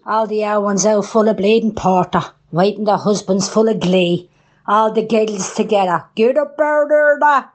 All the young ones out full of bleeding porter, waiting their husbands full of glee. All the giggles together. Get up out there, da.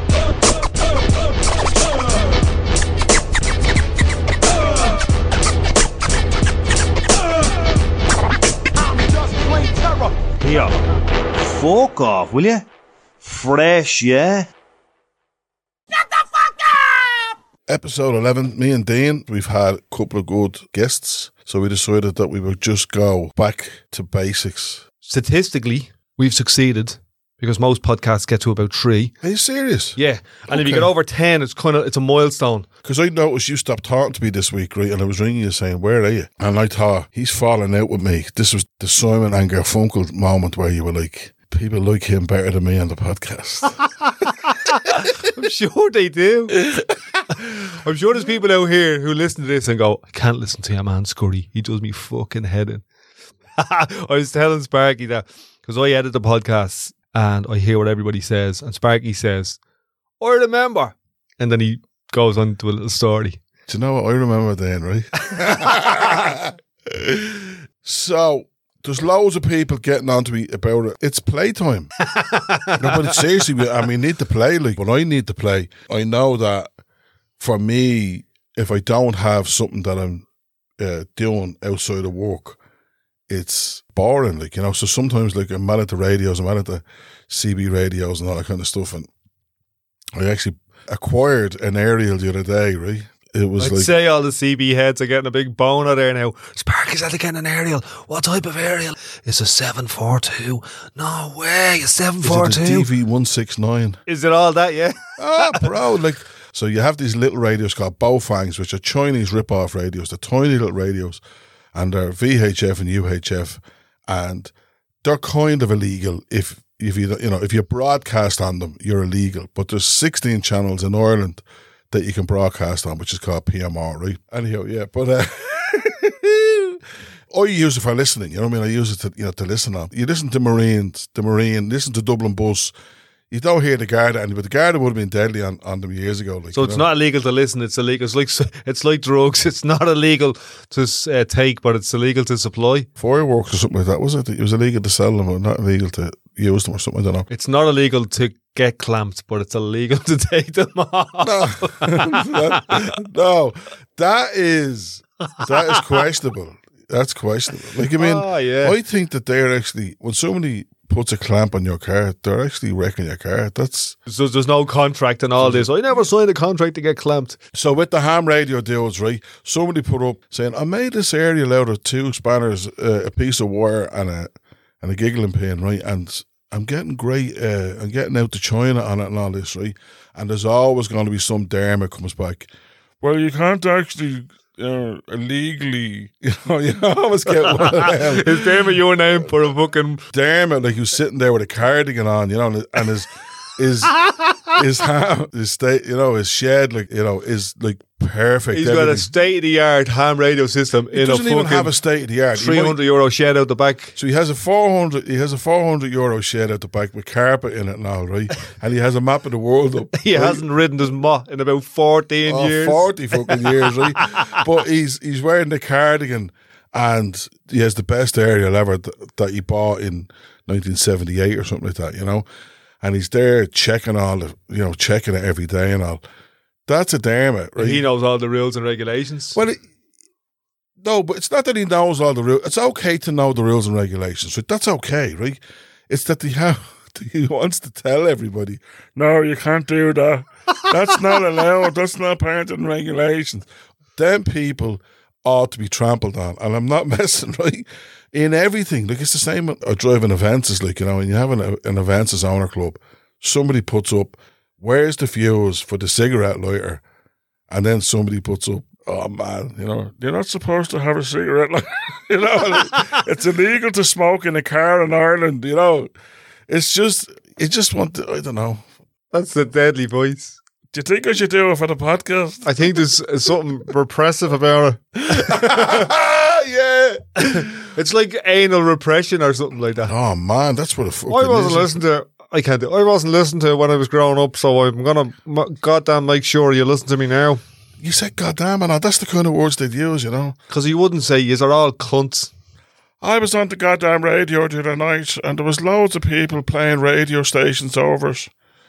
Here, fuck off, will you? Fresh, yeah? Shut the fuck up! Episode 11, me and Dean, we've had a couple of good guests, so we decided that we would just go back to basics. Statistically, we've succeeded because most podcasts get to about 3. Are you serious? Yeah, and if you get over 10, it's a milestone. Because I noticed you stopped talking to me this week, right? And I was ringing you saying, where are you? And I thought, he's falling out with me. This was the Simon and Garfunkel moment where you were like, people like him better than me on the podcast. I'm sure they do. I'm sure there's people out here who listen to this and go, I can't listen to your man Scurry. He does me fucking head in. I was telling Sparky that because I edit the podcast and I hear what everybody says, and Sparky says, I remember. And then he goes on to a little story. Do you know what I remember then, right? So, there's loads of people getting on to me about it. It's playtime. No, but seriously, I mean, need to play. Like, when I need to play, I know that for me, if I don't have something that I'm doing outside of work, it's boring. Like, you know, so sometimes, like, I'm mad at the radios, I'm mad at the CB radios and all that kind of stuff. And I actually acquired an aerial the other day, right? It was I'd say all the CB heads are getting a big boner there now. Sparky's at getting an aerial. What type of aerial? It's a 742. No way, a 742. Is it a DV169? Is it all that, yeah? Oh, bro, like, so you have these little radios called Baofangs, which are Chinese rip-off radios. They're tiny little radios, and they're VHF and UHF, and they're kind of illegal if you broadcast on them, you're illegal. But there's 16 channels in Ireland that you can broadcast on, which is called PMR, right? Anyhow, yeah, but I use it for listening. You know what I mean? I use it to listen on. You listen to the Marine, listen to Dublin Bus. You don't hear the Garda, but the Garda would have been deadly on them years ago. Like, so it's not illegal to listen. It's illegal. It's like drugs. It's not illegal to take, but it's illegal to supply. Fireworks or something like that, was it? It was illegal to sell them, but not illegal to use them or something. I don't know. It's not illegal to get clamped, but it's illegal to take them off. No, that is questionable. That's questionable. Like, I mean, I think that they're actually, when somebody puts a clamp on your car, they're actually wrecking your car. So there's no contract and all this. I never signed a contract to get clamped. So with the ham radio deals, right, somebody put up saying, I made this aerial out of 2 spanners, a piece of wire and a giggling pin, right, and I'm getting great, I'm getting out to China on it and all this, right, and there's always going to be some derma comes back, well, you can't actually illegally, you always get one of them. Is Dermot your name for a fucking Dermot, like, who's sitting there with a cardigan on, and his state, his shed, like, is like perfect. He's got a state-of-the-art ham radio system in a fucking. He doesn't even have a state-of-the-art. €300 shed out the back. So he has a €400 shed out the back with carpet in it now, right? And he has a map of the world up. He hasn't ridden his mutt in about 14 years. 40 fucking years, right? But he's wearing the cardigan, and he has the best aerial ever that he bought in 1978 or something like that, And he's there checking checking it every day and all. That's a Dermot, right? He knows all the rules and regulations. Well, no, but it's not that he knows all the rules. It's okay to know the rules and regulations, right? That's okay, right? It's that he wants to tell everybody, no, you can't do that. That's not allowed. That's not part of the regulations. Them people ought to be trampled on, and I'm not messing, right? In everything, like, it's the same at driving events, is like, and you have an events owner club, somebody puts up, where's the fuse for the cigarette lighter? And then somebody puts up, oh man, you're not supposed to have a cigarette lighter. It's illegal to smoke in a car in Ireland, It's just, you just want to, I don't know. That's the deadly voice. Do you think I should do it for the podcast? I think there's something repressive about it. Yeah. It's like anal repression or something like that. Oh man, that's what a fucking I wasn't listening to it. I wasn't listening to it when I was growing up, so I'm gonna goddamn make sure you listen to me now. you said goddamn and all. That's the kind of words they'd use, you know. Because you wouldn't say, yous are all cunts. I was on the goddamn radio the other night and there was loads of people playing radio stations over it.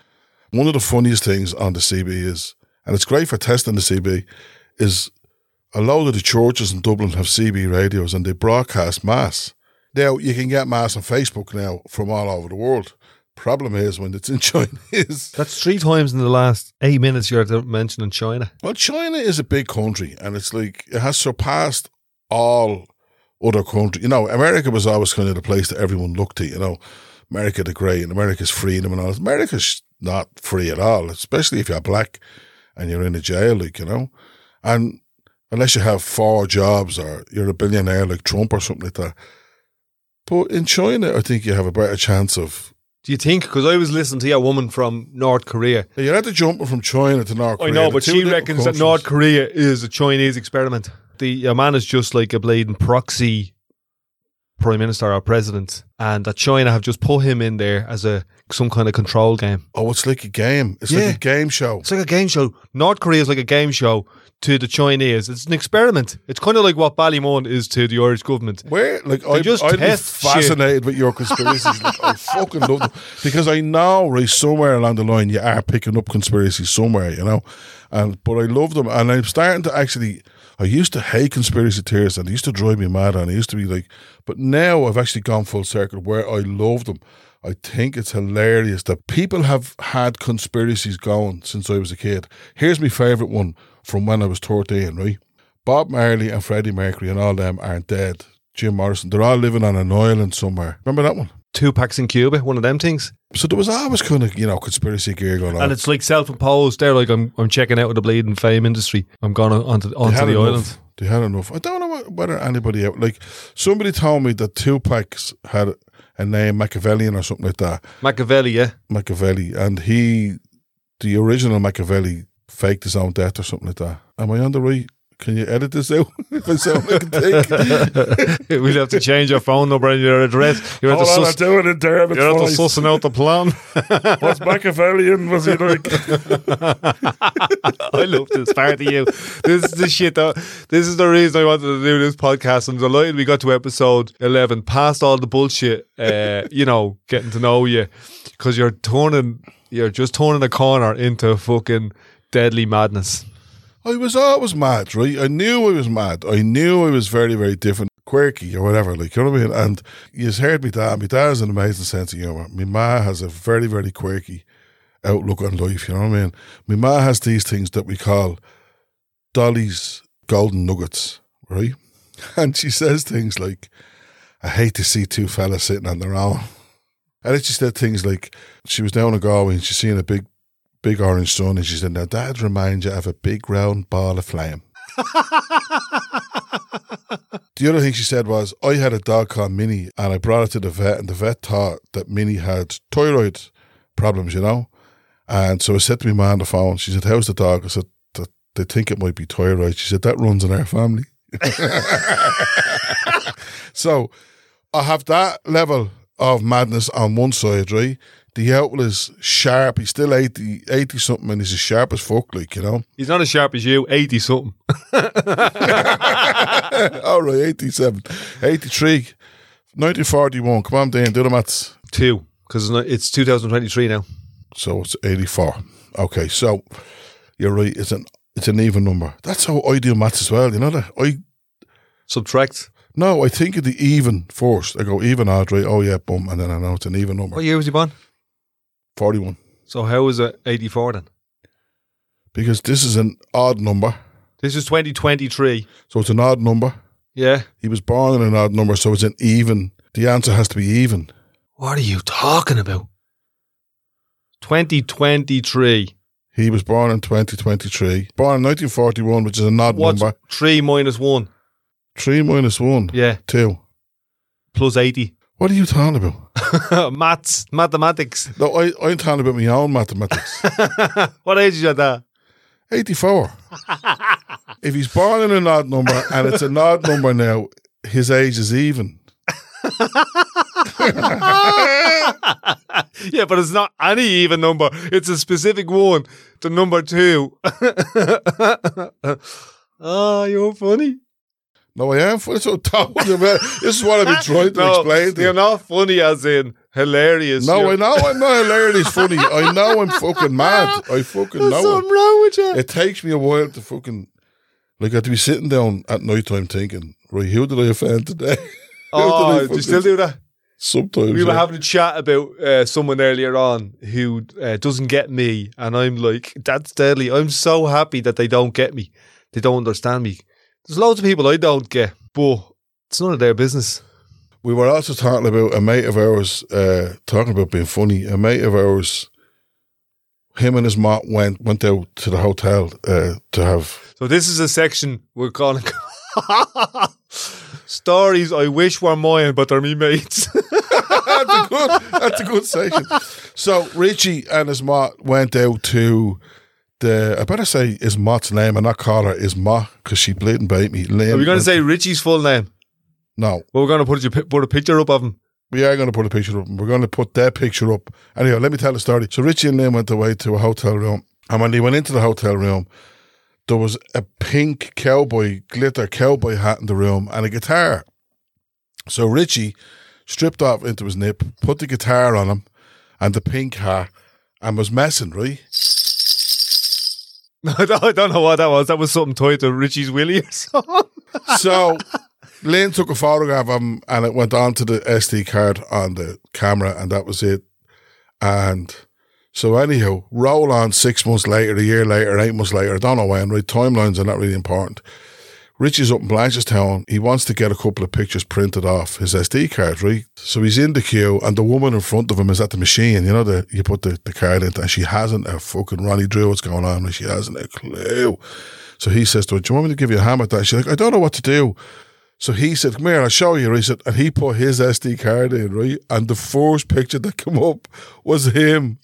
One of the funniest things on the CB is, and it's great for testing the CB, is a load of the churches in Dublin have CB radios and they broadcast Mass. Now, you can get Mass on Facebook now from all over the world. Problem is when it's in Chinese. That's 3 times in the last 8 minutes you're mentioning China. Well, China is a big country and it's like, it has surpassed all other countries. You know, America was always kind of the place that everyone looked to, you know. America the great and America's freedom and all. America's not free at all, especially if you're black and you're in a jail, like, you know. And unless you have 4 jobs or you're a billionaire like Trump or something like that. But in China, I think you have a better chance of... Do you think? Because I was listening to a woman from North Korea. You're at the jumping from China to North Korea. I know, but she reckons that North Korea is a Chinese experiment. The man is just like a bleeding proxy prime minister or president, and that China have just put him in there as some kind of control game. Oh, it's like a game. It's like a game show. It's like a game show. North Korea is like a game show to the Chinese. It's an experiment. It's kind of like what Ballymun is to the Irish government. I'd be fascinated with your conspiracies. Like, I fucking love them. Because I know, right, somewhere along the line you are picking up conspiracies somewhere, you know. But I love them. And I'm starting to actually... I used to hate conspiracy theories and they used to drive me mad and I used to be like... But now I've actually gone full circle where I love them. I think it's hilarious that people have had conspiracies going since I was a kid. Here's my favourite one from when I was 13, right? Bob Marley and Freddie Mercury and all them aren't dead. Jim Morrison, they're all living on an island somewhere. Remember that one? Tupac's in Cuba, one of them things. So there was always kind of, you know, conspiracy gear going on. And it's like self-imposed. They're like, I'm checking out of the bleeding fame industry. I'm going onto the island. They had enough. I don't know whether anybody out, like, somebody told me that Tupac's had a name, Machiavellian or something like that. Machiavelli, yeah. Machiavelli. And the original Machiavelli faked his own death or something like that. Am I on the right? Can you edit this out if I sound like a dick? We'll have to change your phone number and your address. You're I'm doing it there. You're after sussing out the plan. What's Machiavellian? Was he like? I love this part of you. This is the shit. This is the reason I wanted to do this podcast. I'm delighted we got to episode 11, past all the bullshit, you know, getting to know you, because you're just turning a corner into fucking deadly madness. I was always mad, right? I knew I was mad. I knew I was very, very different, quirky or whatever, like, you know what I mean? And you've heard me dad. My dad has an amazing sense of humour. My ma has a very, very quirky outlook on life, you know what I mean? My ma has these things that we call Dolly's golden nuggets, right? And she says things like, I hate to see 2 fellas sitting on their own. And then she said things like, she was down in Galway and she's seen a big orange sun, and she said, now Dad reminds you of a big round ball of flame. The other thing she said was, I had a dog called Minnie and I brought it to the vet, and the vet thought that Minnie had thyroid problems, you know. And so I said to my ma on the phone, she said, how's the dog? I said, they think it might be thyroid. She said, that runs in our family. So I have that level of madness on one side, right? The owl is sharp. He's still 80 something, and he's as sharp as fuck, like, you know. He's not as sharp as you, 80 something. All right, 87, 83, 1941. Come on, Dan, do the maths. 2, because it's 2023 now. So it's 84. Okay, so you're right. It's an even number. That's how I do maths as well. You know that I subtract. No, I think of the even first. I go even, odd, right? Oh yeah, boom, and then I know it's an even number. What year was he born? 41. So how is it 84 then? Because this is an odd number. This is 2023. So it's an odd number. Yeah. He was born in an odd number, so it's an even. The answer has to be even. What are you talking about? 2023. He was born in 2023. Born in 1941, which is an odd number. What's 3 minus 1? 3 minus 1? Yeah. 2. Plus 80. What are you talking about? Mathematics. No, I'm talking about my own mathematics. What age is your dad? 84. If he's born in an odd number and it's an odd number now, his age is even. Yeah, but it's not any even number. It's a specific one. The number 2. Oh, you're funny. No, I am funny. So this is what I've been trying to explain to you. You're not funny as in hilarious. No, I know I'm not hilarious funny. I know I'm fucking mad. I fucking know There's something wrong with you. It takes me a while to fucking... Like, I have to be sitting down at night time thinking, right, who did I offend today? Oh, do you still do that? Sometimes. We were having a chat about someone earlier on who doesn't get me, and I'm like, that's deadly. I'm so happy that they don't get me. They don't understand me. There's loads of people I don't get, but it's none of their business. We were also talking about a mate of ours, talking about being funny. A mate of ours, him and his mom went out to the hotel to have... So this is a section we're calling stories I wish were mine, but they're me mates. That's a good section. So Richie and his ma went out to I better say his mot's name and not call her his ma because she bleeding bait me. Are we going to say Richie's full name? No. Well, we're going to put a picture up of him. We are going to put a picture up. We're going to put their picture up. Anyhow, let me tell the story. So Richie and Liam went away to a hotel room, and when they went into the hotel room, there was a pink glitter cowboy hat in the room and a guitar. So Richie stripped off into his nip, put the guitar on him and the pink hat, and was messing, right? I don't know what that was. That was something tied to Richie's Willie or something. So Lynn took a photograph of him and it went onto the SD card on the camera, and that was it. And so anyhow, roll on 6 months later, a year later, 8 months later, I don't know when, right? Timelines are not really important. Richie's up in Blanchardstown. He wants to get a couple of pictures printed off his SD card, right? So he's in the queue, and the woman in front of him is at the machine. You know, you put the card in, and she hasn't a fucking Ronnie Drew what's going on, and she hasn't a clue. So he says to her, do you want me to give you a hammer at that? She's like, I don't know what to do. So he said, come here, I'll show you. He said, and he put his SD card in, right? And the first picture that came up was him.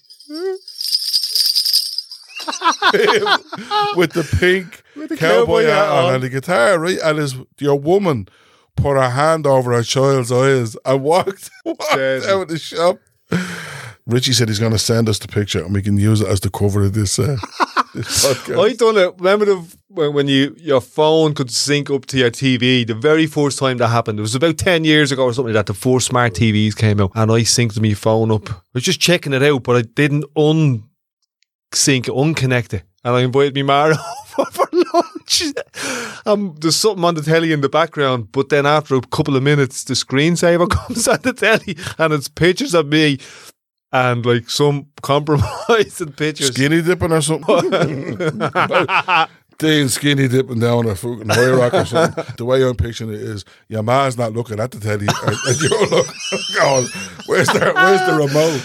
With the pink cowboy hat on and the guitar, right? And your woman put her hand over her child's eyes and walked out of the shop. Richie said he's going to send us the picture and we can use it as the cover of this podcast. I done it. Remember when your phone could sync up to your TV? The very first time that happened, it was about 10 years ago or something like that. The first smart TVs came out, and I synced my phone up. I was just checking it out, but I didn't unconnect it, and I invited me Mara over for lunch. There's something on the telly in the background, but then after a couple of minutes, the screensaver comes on the telly, and it's pictures of me and like some compromising pictures. Skinny dipping or something. Dean skinny dipping down a fucking high rock or something. The way I'm picturing it is your ma's not looking at the telly and you're going, where's the remote?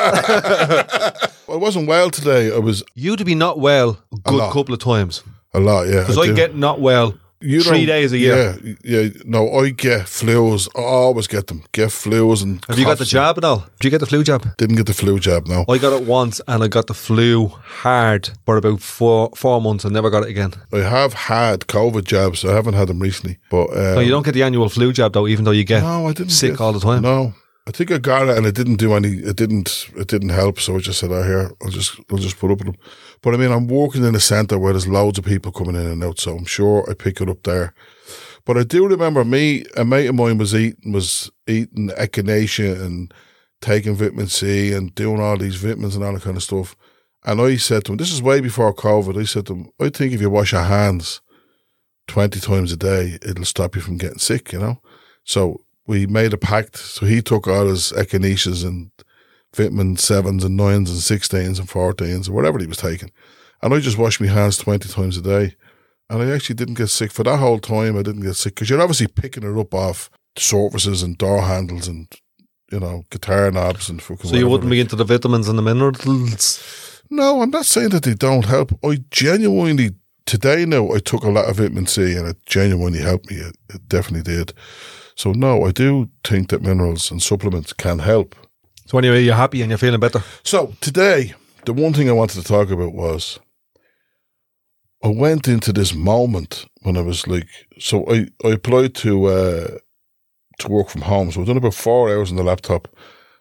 I wasn't well today. You to be not well a good couple of times. A lot, yeah. Because I get not well 3 days a year. Yeah. No, I get flus. I always get them. Get flus and Have you got the jab at all? Did you get the flu jab? Didn't get the flu jab, no. I got it once and I got the flu hard for about four months and never got it again. I have had COVID jabs. I haven't had them recently. But no, you don't get the annual flu jab though, even though you get sick all the time. No. I think I got it and it didn't do any. It didn't help. So I just said, here, I'll just put up with them. But I mean, I'm working in a centre where there's loads of people coming in and out, so I'm sure I pick it up there. But I do remember a mate of mine was eating echinacea and taking vitamin C and doing all these vitamins and all that kind of stuff. And I said to him, this is way before COVID. I said to him, I think if you wash your hands 20 times a day, it'll stop you from getting sick. You know, so. We made a pact, so he took all his echinaceas and vitamin 7s and 9s and 16s and 14s or whatever he was taking. And I just washed my hands 20 times a day. And I actually didn't get sick. For that whole time, I didn't get sick. Because you're obviously picking it up off surfaces and door handles and, guitar knobs and fucking So you wouldn't be into the vitamins and the minerals? No, I'm not saying that they don't help. I genuinely, today now, I took a lot of vitamin C and it genuinely helped me. It definitely did. So no, I do think that minerals and supplements can help. So anyway, you're happy and you're feeling better? So today, the one thing I wanted to talk about was I went into this moment when I was like, so I applied to work from home. So I've done about 4 hours on the laptop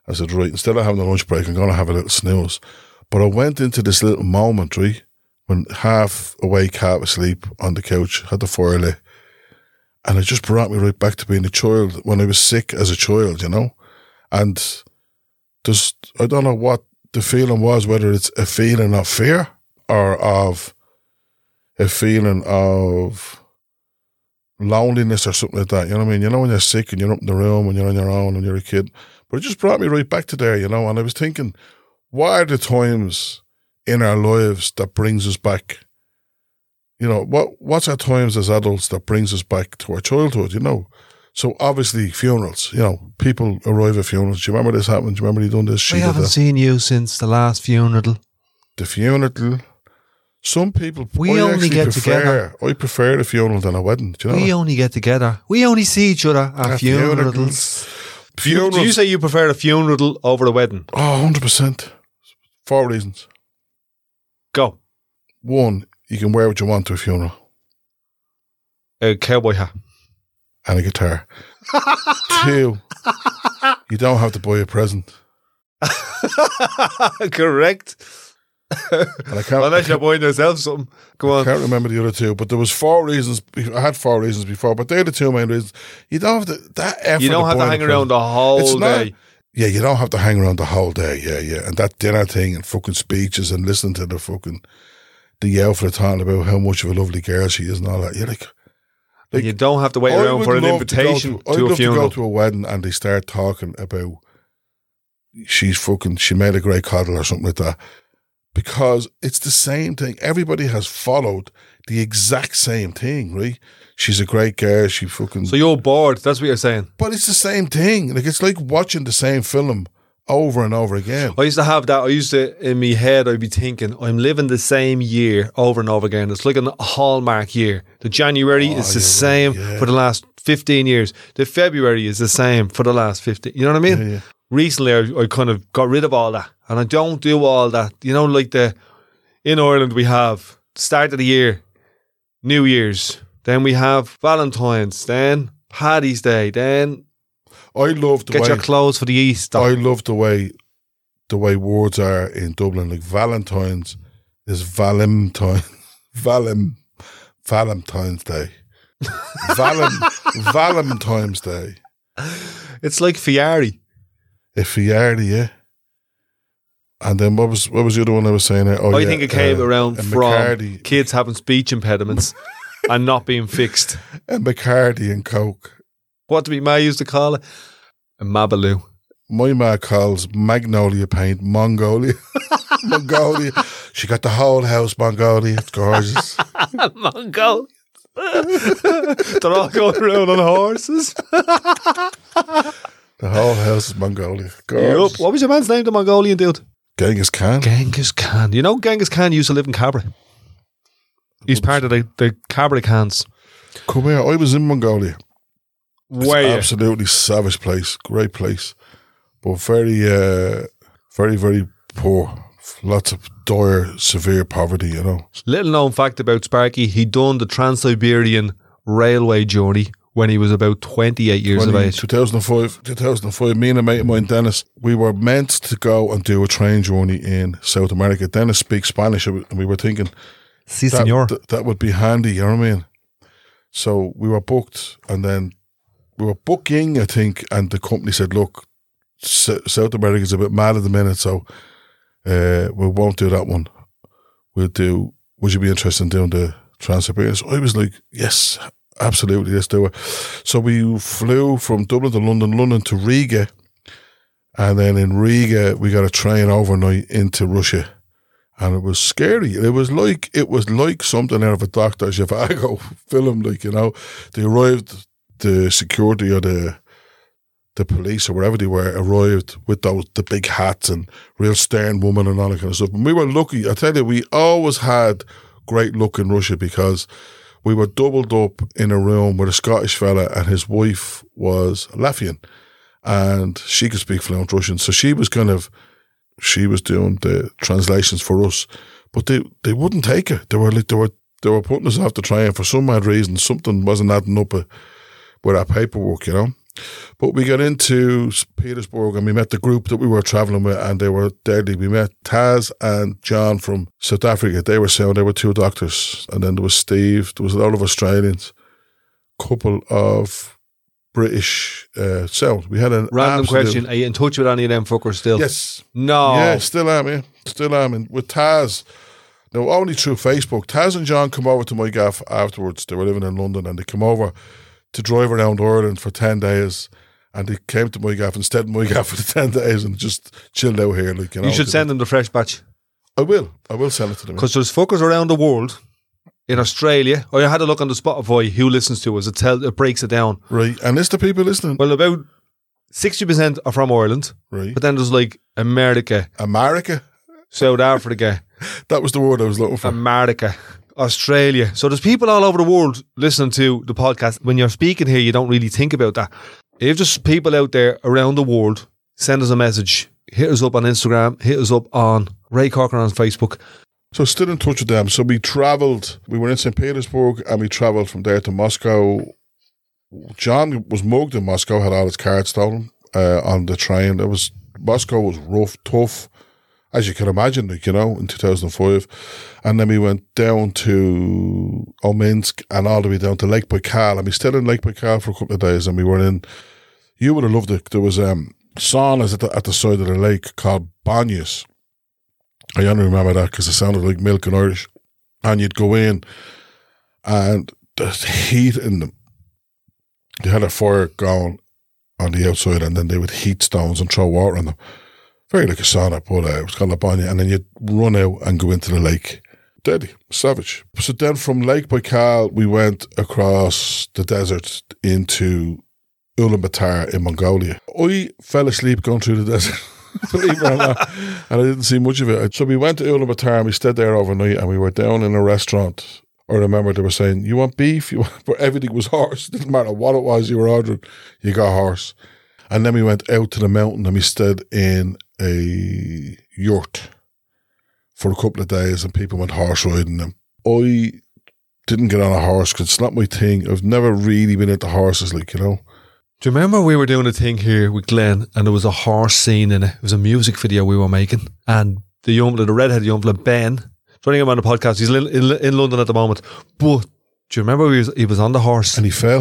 I said, right, instead of having a lunch break, I'm going to have a little snooze. But I went into this little moment, right, when half awake, half asleep on the couch, had the fire lit. And it just brought me right back to being a child when I was sick as a child, you know? And I don't know what the feeling was, whether it's a feeling of fear or of a feeling of loneliness or something like that, you know what I mean? You know when you're sick and you're up in the room and you're on your own and you're a kid. But it just brought me right back to there, you know? And I was thinking, what are the times in our lives that brings us back? You know, what's our times as adults that brings us back to our childhood, you know? So obviously funerals, you know, people arrive at funerals. Do you remember this happened? Do you remember you done this? I haven't seen you since the last funeral. The funeral. Some people, we only get together. I prefer the funeral than a wedding. Do you know we only get together. We only see each other at funerals. Funerals. Do you say you prefer a funeral over a wedding? Oh, 100%. 4 reasons. Go. 1, you can wear what you want to a funeral. A cowboy hat. And a guitar. 2, you don't have to buy a present. Correct. And I can't, unless you're buying yourself something. Go on. I can't remember the other 2, but there was 4 reasons. I had 4 reasons before, but they're the 2 main reasons. You don't have to, that effort. You don't have to hang around the whole day. Yeah, you don't have to hang around the whole day. Yeah. And that dinner thing and fucking speeches and listening to the yell for the talking about how much of a lovely girl she is and all that. You're like you don't have to wait around for an invitation to a funeral. I'd love to go to a wedding and they start talking about she made a great coddle or something like that. Because it's the same thing. Everybody has followed the exact same thing, right? She's a great girl. So you're bored. That's what you're saying. But it's the same thing. Like, it's like watching the same film over and over again. I used to have that. In my head, I'd be thinking, I'm living the same year over and over again. It's like a Hallmark year. The January is the same for the last 15 years. The February is the same for the last 15. You know what I mean? Yeah. Recently, I kind of got rid of all that. And I don't do all that. You know, like in Ireland, we have start of the year, New Year's. Then we have Valentine's. Then Paddy's Day. Then I love the get your clothes for the Easter. I love the way words are in Dublin. Like Valentine's is Valentine's Day. Valentine's Day. It's like Fiari. A Fiari, yeah. And then what was the other one I was saying? I think it came around from McCarty. Kids having speech impediments and not being fixed. And McCarty and Coke. What did my ma used to call it? A Mabaloo. My ma calls Magnolia paint Mongolia. Mongolia. She got the whole house Mongolia. It's gorgeous. Mongolia. They're all going around on horses. The whole house is Mongolia. Gorgeous. Yep. What was your man's name, the Mongolian dude? Genghis Khan. Genghis Khan. You know Genghis Khan used to live in Cabra. He's part of the Cabra Khans. Come here. I was in Mongolia. Where? Absolutely savage place. Great place. But very, very, very poor. Lots of dire, severe poverty, you know. Little known fact about Sparky, he done the Trans-Siberian Railway journey when he was about 28 years of age. 2005, me and a mate of mine, Dennis, we were meant to go and do a train journey in South America. Dennis speaks Spanish, and we were thinking, Si, senor. That would be handy, you know what I mean? So we were booked, and then we were booking, I think, and the company said, look, South America is a bit mad at the minute, so we won't do that one. Would you be interested in doing the Trans-Siberian? So I was like, yes, absolutely, let's do it. So we flew from Dublin to London to Riga, and then in Riga we got a train overnight into Russia, and it was scary. It was like something out of a Dr. Zhivago film, like, you know. They arrived, the security or the police or wherever they were arrived with the big hats and real stern woman and all that kind of stuff. And we were lucky. I tell you, we always had great luck in Russia because we were doubled up in a room with a Scottish fella and his wife was Latvian and she could speak fluent Russian. So she was doing the translations for us, but they wouldn't take it. They were putting us off the train for some mad reason. Something wasn't adding up with our paperwork, you know. But we got into Petersburg and we met the group that we were travelling with, and they were deadly. We met Taz and John from South Africa. They were sound. They were 2 doctors. And then there was Steve. There was a lot of Australians. Couple of British sound. We had a random question. Are you in touch with any of them fuckers still? Yes. No. Yeah, still am, yeah. Still am. And with Taz, no, only through Facebook. Taz and John come over to my gaff afterwards. They were living in London and they come over to drive around Ireland for 10 days. And they came to my gaff and stayed in my gaff for the 10 days and just chilled out here. Like, you should send them the fresh batch. I will send it to them. Because there's fuckers around the world. In Australia, I had a look on the Spotify who listens to us. It breaks it down. Right. And is the people listening? Well, about 60% are from Ireland. Right. But then there's like America. South Africa. That was the word I was looking for. America. Australia. So there's people all over the world listening to the podcast. When you're speaking here, you don't really think about that. If there's people out there around the world, send us a message. Hit us up on Instagram. Hit us up on Ray Corcoran on Facebook. So still in touch with them. So we travelled. We were in St. Petersburg and we travelled from there to Moscow. John was mugged in Moscow, had all his cards stolen on the train. Moscow was rough, tough, as you can imagine, like, in 2005. And then we went down to Ominsk and all the way down to Lake Baikal. And we stayed in Lake Baikal for a couple of days. And we were in, you would have loved it. There was saunas at the side of the lake called banyas. I only remember that because it sounded like milk in Irish. And you'd go in and the heat in them. They had a fire going on the outside and then they would heat stones and throw water on them. Very like a sauna, but it was called a banya. And then you'd run out and go into the lake. Deadly, savage. So then from Lake Baikal, we went across the desert into Ulaanbaatar in Mongolia. I fell asleep going through the desert. Believe it or not. And I didn't see much of it. So we went to Ulaanbaatar and we stayed there overnight and we were down in a restaurant. I remember they were saying, you want beef? But everything was horse. It didn't matter what it was you were ordering, you got horse. And then we went out to the mountain and we stayed in a yurt for a couple of days and people went horse riding. And I didn't get on a horse because it's not my thing. I've never really been into horses, like, Do you remember we were doing a thing here with Glenn and there was a horse scene in it? It was a music video we were making. And the redhead youngfella, Ben, joining him on the podcast, he's in London at the moment. But do you remember he was on the horse? And he fell.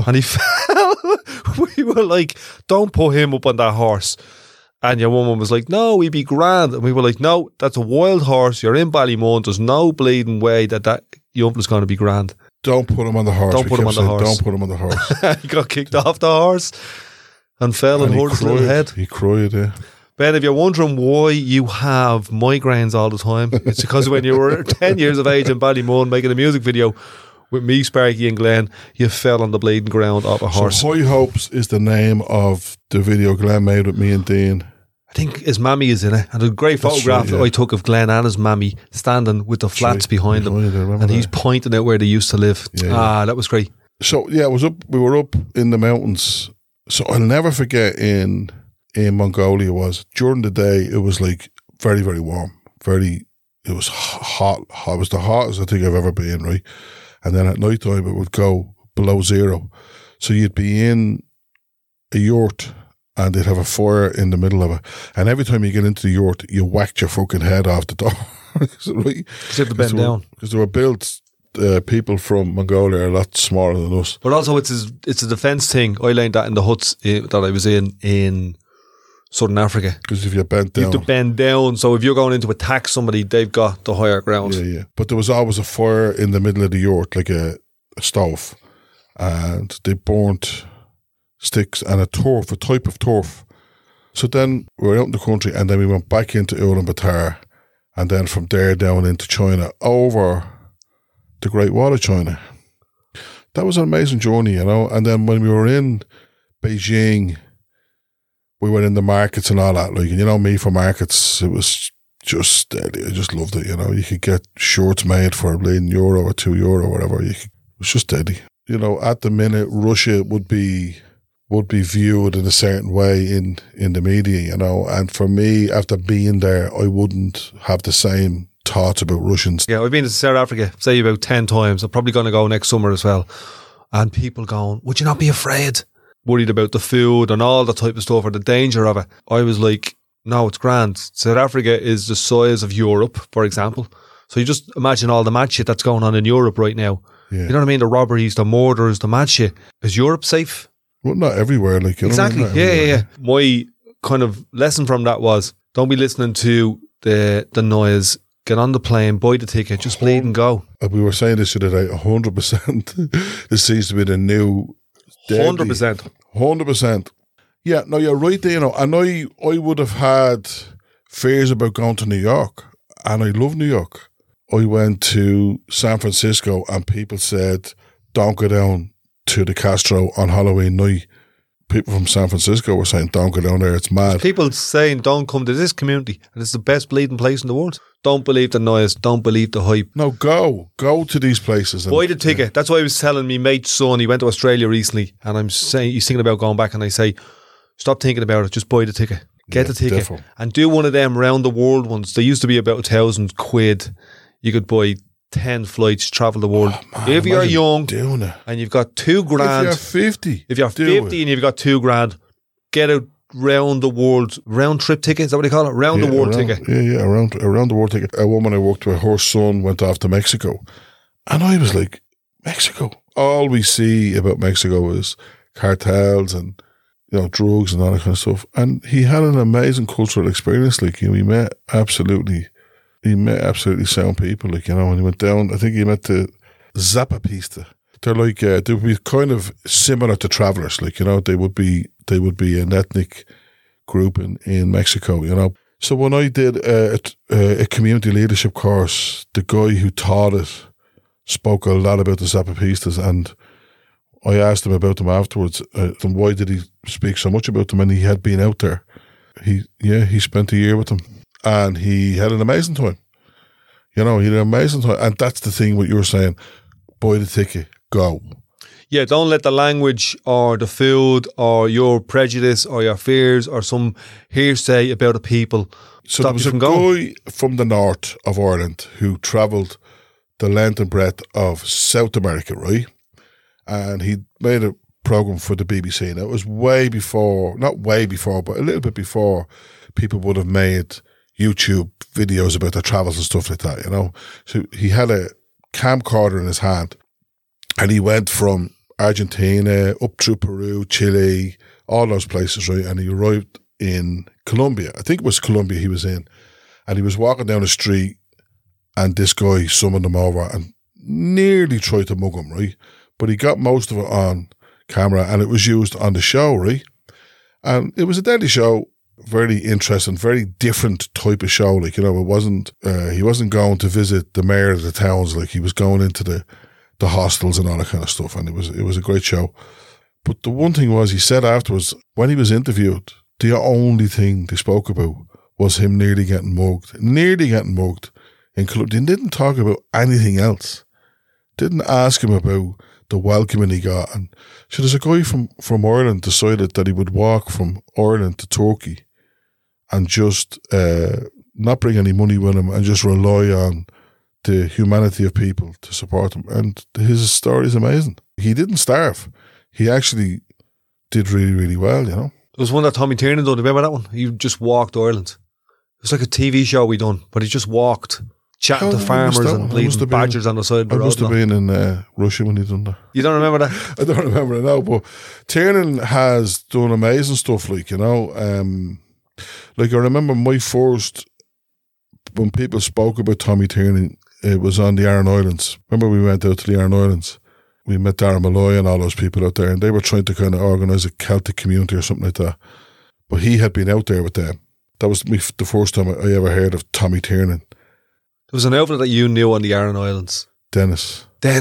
We were like, don't put him up on that horse. And your woman was like, no, we'd be grand. And we were like, no, that's a wild horse. You're in Ballymun. There's no bleeding way that youngfella's going to be grand. Don't put him on the horse. Don't put him on the horse. He got kicked off the horse and fell and hurt his little head. He cried, yeah. Ben, if you're wondering why you have migraines all the time, it's because when you were 10 years of age in Ballymun making a music video with me, Sparky and Glenn, you fell on the bleeding ground of a horse. So High Hopes is the name of the video Glenn made with me and Dean. I think his mammy is in it. And a great photograph that I took of Glenn and his mammy standing with the flats behind them. And he's pointing out where they used to live. Yeah. That was great. So, yeah, we were up in the mountains. So I'll never forget in Mongolia during the day, it was like very, very warm. It was hot. It was the hottest I think I've ever been, right? And then at night time, it would go below zero. So you'd be in a yurt and they'd have a fire in the middle of it. And every time you get into the yurt, you whacked your fucking head off the door. Right? You have to bend down. Because they were built, people from Mongolia are a lot smaller than us. But also it's a defence thing. I learned that in the huts that I was in Southern Africa. Because if you bent down. You have to bend down. So if you're going in to attack somebody, they've got the higher ground. Yeah. But there was always a fire in the middle of the yurt, like a stove. And they burnt sticks and a type of turf. So then we were out in the country and then we went back into Ulaanbaatar and then from there down into China over the Great Wall of China. That was an amazing journey, And then when we were in Beijing, we went in the markets and all that. Like, me for markets, it was just deadly. I just loved it, You could get shirts made for €1 or €2 or whatever. It was just deadly. At the minute, Russia would be viewed in a certain way in the media, And for me, after being there, I wouldn't have the same thoughts about Russians. Yeah, I've been to South Africa, say about 10 times. I'm probably going to go next summer as well. And people going, would you not be afraid? worried about the food and all that type of stuff or the danger of it. I was like, no, it's grand. South Africa is the size of Europe, for example. So you just imagine all the mad shit that's going on in Europe right now. Yeah. You know what I mean? The robberies, the murders, the mad shit. Is Europe safe? Well, not everywhere. Like, you know, Exactly. not everywhere. Yeah. My kind of lesson from that was, don't be listening to the noise. Get on the plane, buy the ticket, just bleed and go. We were saying this the other day, 100%. This seems to be the new... 100%. 100%. Yeah, no, you're right there, you know. And I would have had fears about going to New York. And I love New York. I went to San Francisco and people said, don't go down to the Castro on Halloween night. People from San Francisco were saying, don't go down there, it's mad. People saying, don't come to this community. And it's the best bleeding place in the world. Don't believe the noise. Don't believe the hype. No, go to these places. And, buy the ticket. That's why I was telling me mate's son, he went to Australia recently, and I'm saying, he's thinking about going back, and I say, stop thinking about it, just buy the ticket. Get the ticket. Definitely. And do one of them round the world ones. They used to be about £1,000. You could buy 10 flights, travel the world. Man, if you're imagine young doing it. and you've got $2,000, If you're 50. And you've got $2,000, get a round the world round trip ticket. Is that what they call it? Round the world ticket. Yeah, around the world ticket. A woman I worked with, her son went off to Mexico, and I was like, Mexico. All we see about Mexico is cartels and, you know, drugs and all that kind of stuff. And he had an amazing cultural experience. Like, you know, he met absolutely sound people. Like, you know, when he went down, I think he met the Zapatista. They're like, they would be kind of similar to travelers. Like, you know, they would be an ethnic group in Mexico, you know. So when I did a community leadership course, the guy who taught it spoke a lot about the Zapatistas, and I asked him about them afterwards. And why did he speak so much about them? And he had been out there. He spent a year with them, and he had an amazing time. You know, he had an amazing time, and that's the thing. What you were saying, buy the ticket, go. Yeah, don't let the language or the food or your prejudice or your fears or some hearsay about a people stop you from going. So there was a guy from the north of Ireland who travelled the length and breadth of South America, right? And he made a programme for the BBC. And it was not way before, but a little bit before people would have made YouTube videos about their travels and stuff like that, you know? So he had a camcorder in his hand, and he went from Argentina, up through Peru, Chile, all those places, right? And he arrived in Colombia. I think it was Colombia he was in. And he was walking down the street, and this guy summoned him over and nearly tried to mug him, right? But he got most of it on camera, and it was used on the show, right? And it was a deadly show, very interesting, very different type of show. Like, you know, it wasn't, he wasn't going to visit the mayor of the towns, like he was going into the hostels and all that kind of stuff, and it was a great show. But the one thing was, he said afterwards, when he was interviewed, the only thing they spoke about was him nearly getting mugged in Colombia. They didn't talk about anything else. Didn't ask him about the welcoming he got. And so there's a guy from Ireland decided that he would walk from Ireland to Turkey and just not bring any money with him and just rely on the humanity of people to support him. And his story is amazing. He didn't starve. He actually did really, really well, you know. There was one that Tommy Tiernan done. Remember that one? He just walked Ireland. It was like a TV show we done, but he just walked, chatting to farmers and bleeding badgers on the side of the road. I must have been in Russia when he done that. You don't remember that? I don't remember it now, but Tiernan has done amazing stuff, like, you know. Like, I remember my first, when people spoke about Tommy Tiernan, it was on the Aran Islands. Remember we went out to the Aran Islands? We met Darren Malloy and all those people out there, and they were trying to kind of organise a Celtic community or something like that. But he had been out there with them. That was the first time I ever heard of Tommy Tiernan. There was an outfit that you knew on the Aran Islands. Dennis.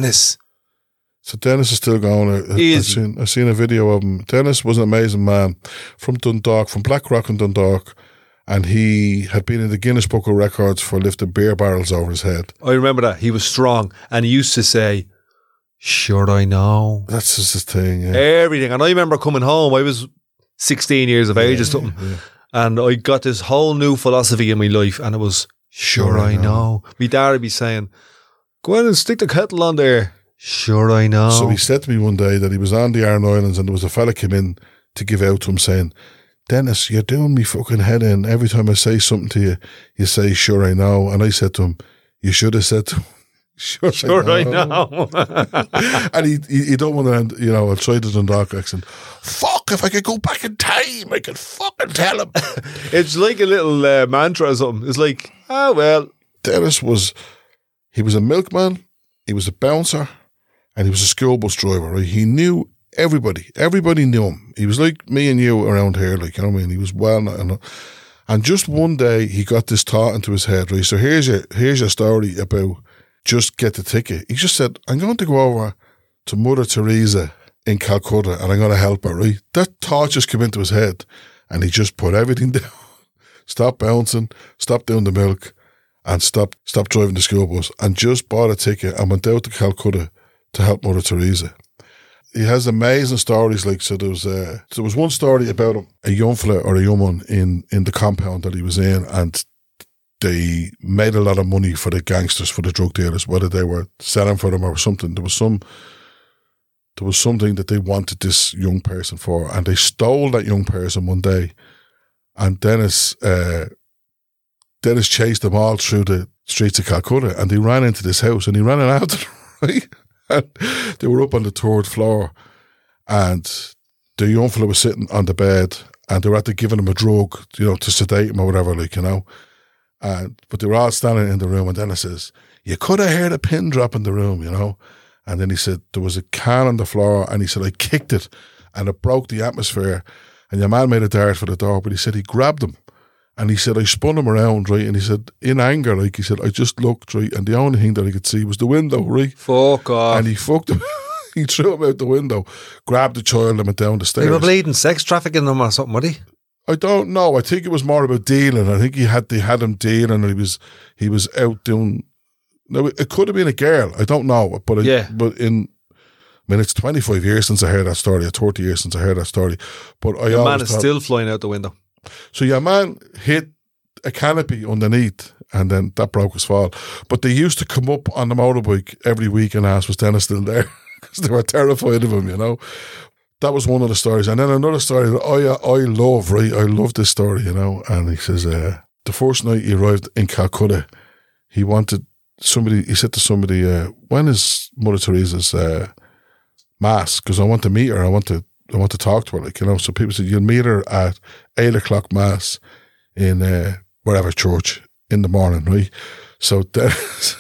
So Dennis is still going. I've seen a video of him. Dennis was an amazing man from Dundalk, from Blackrock in Dundalk. And he had been in the Guinness Book of Records for lifting beer barrels over his head. I remember that. He was strong. And he used to say, sure I know. That's just his thing, yeah. Everything. And I remember coming home. I was 16 years of age or something. Yeah. And I got this whole new philosophy in my life. And it was, sure I know. My dad would be saying, go in and stick the kettle on there. Sure, I know. So he said to me one day that he was on the Aran Islands and there was a fella came in to give out to him saying, Dennis, you're doing me fucking head in. Every time I say something to you, you say, sure, I know. And I said to him, you should have said to him, sure, I know. And he don't want to, I'll try the Dundalk accent. Fuck, if I could go back in time, I could fucking tell him. It's like a little mantra or something. It's like, well. Dennis was a milkman, he was a bouncer, and he was a school bus driver, right? He knew everybody. Everybody knew him. He was like me and you around here, like, you know what I mean? He was and just one day he got this thought into his head, right? So here's your story about just get the ticket. He just said, I'm going to go over to Mother Teresa in Calcutta and I'm going to help her, right? That thought just came into his head and he just put everything down. Stopped bouncing, stopped doing the milk and stopped driving the school bus and just bought a ticket and went out to Calcutta to help Mother Teresa. He has amazing stories. Like, so there was one story about a young fella or a young one in the compound that he was in, and they made a lot of money for the gangsters, for the drug dealers, whether they were selling for them or something. There was something that they wanted this young person for, and they stole that young person one day. And Dennis chased them all through the streets of Calcutta, and they ran into this house, and he ran it after them, right? And they were up on the 3rd floor, and the young fella was sitting on the bed, and they were at giving him a drug, to sedate him or whatever, like, but they were all standing in the room, and Dennis says, you could have heard a pin drop in the room, And then he said, there was a can on the floor, and he said, I kicked it, and it broke the atmosphere, and your man made a dart for the door, but he said he grabbed him, and he said, I spun him around, right, and he said, in anger, like, he said, I just looked, right, and the only thing that I could see was the window, right? Fuck off. And he fucked him. He threw him out the window, grabbed the child and went down the stairs. They were bleeding sex trafficking them or something, were they? I don't know. I think it was more about dealing. I think they had him dealing, and he was out doing. No, it could have been a girl. I don't know, but it's 25 years since I heard that story. Or 30 years since I heard that story. But your man is still flying out the window. So your man hit a canopy underneath, and then that broke his fall. But they used to come up on the motorbike every week and ask, was Dennis still there? Because they were terrified of him, That was one of the stories. And then another story that I love, right? I love this story, And he says, the first night he arrived in Calcutta, he said to somebody, when is Mother Teresa's mass? Because I want to meet her. I want to talk to her, So people said, you'll meet her at 8:00 mass in wherever church in the morning, right? So Dennis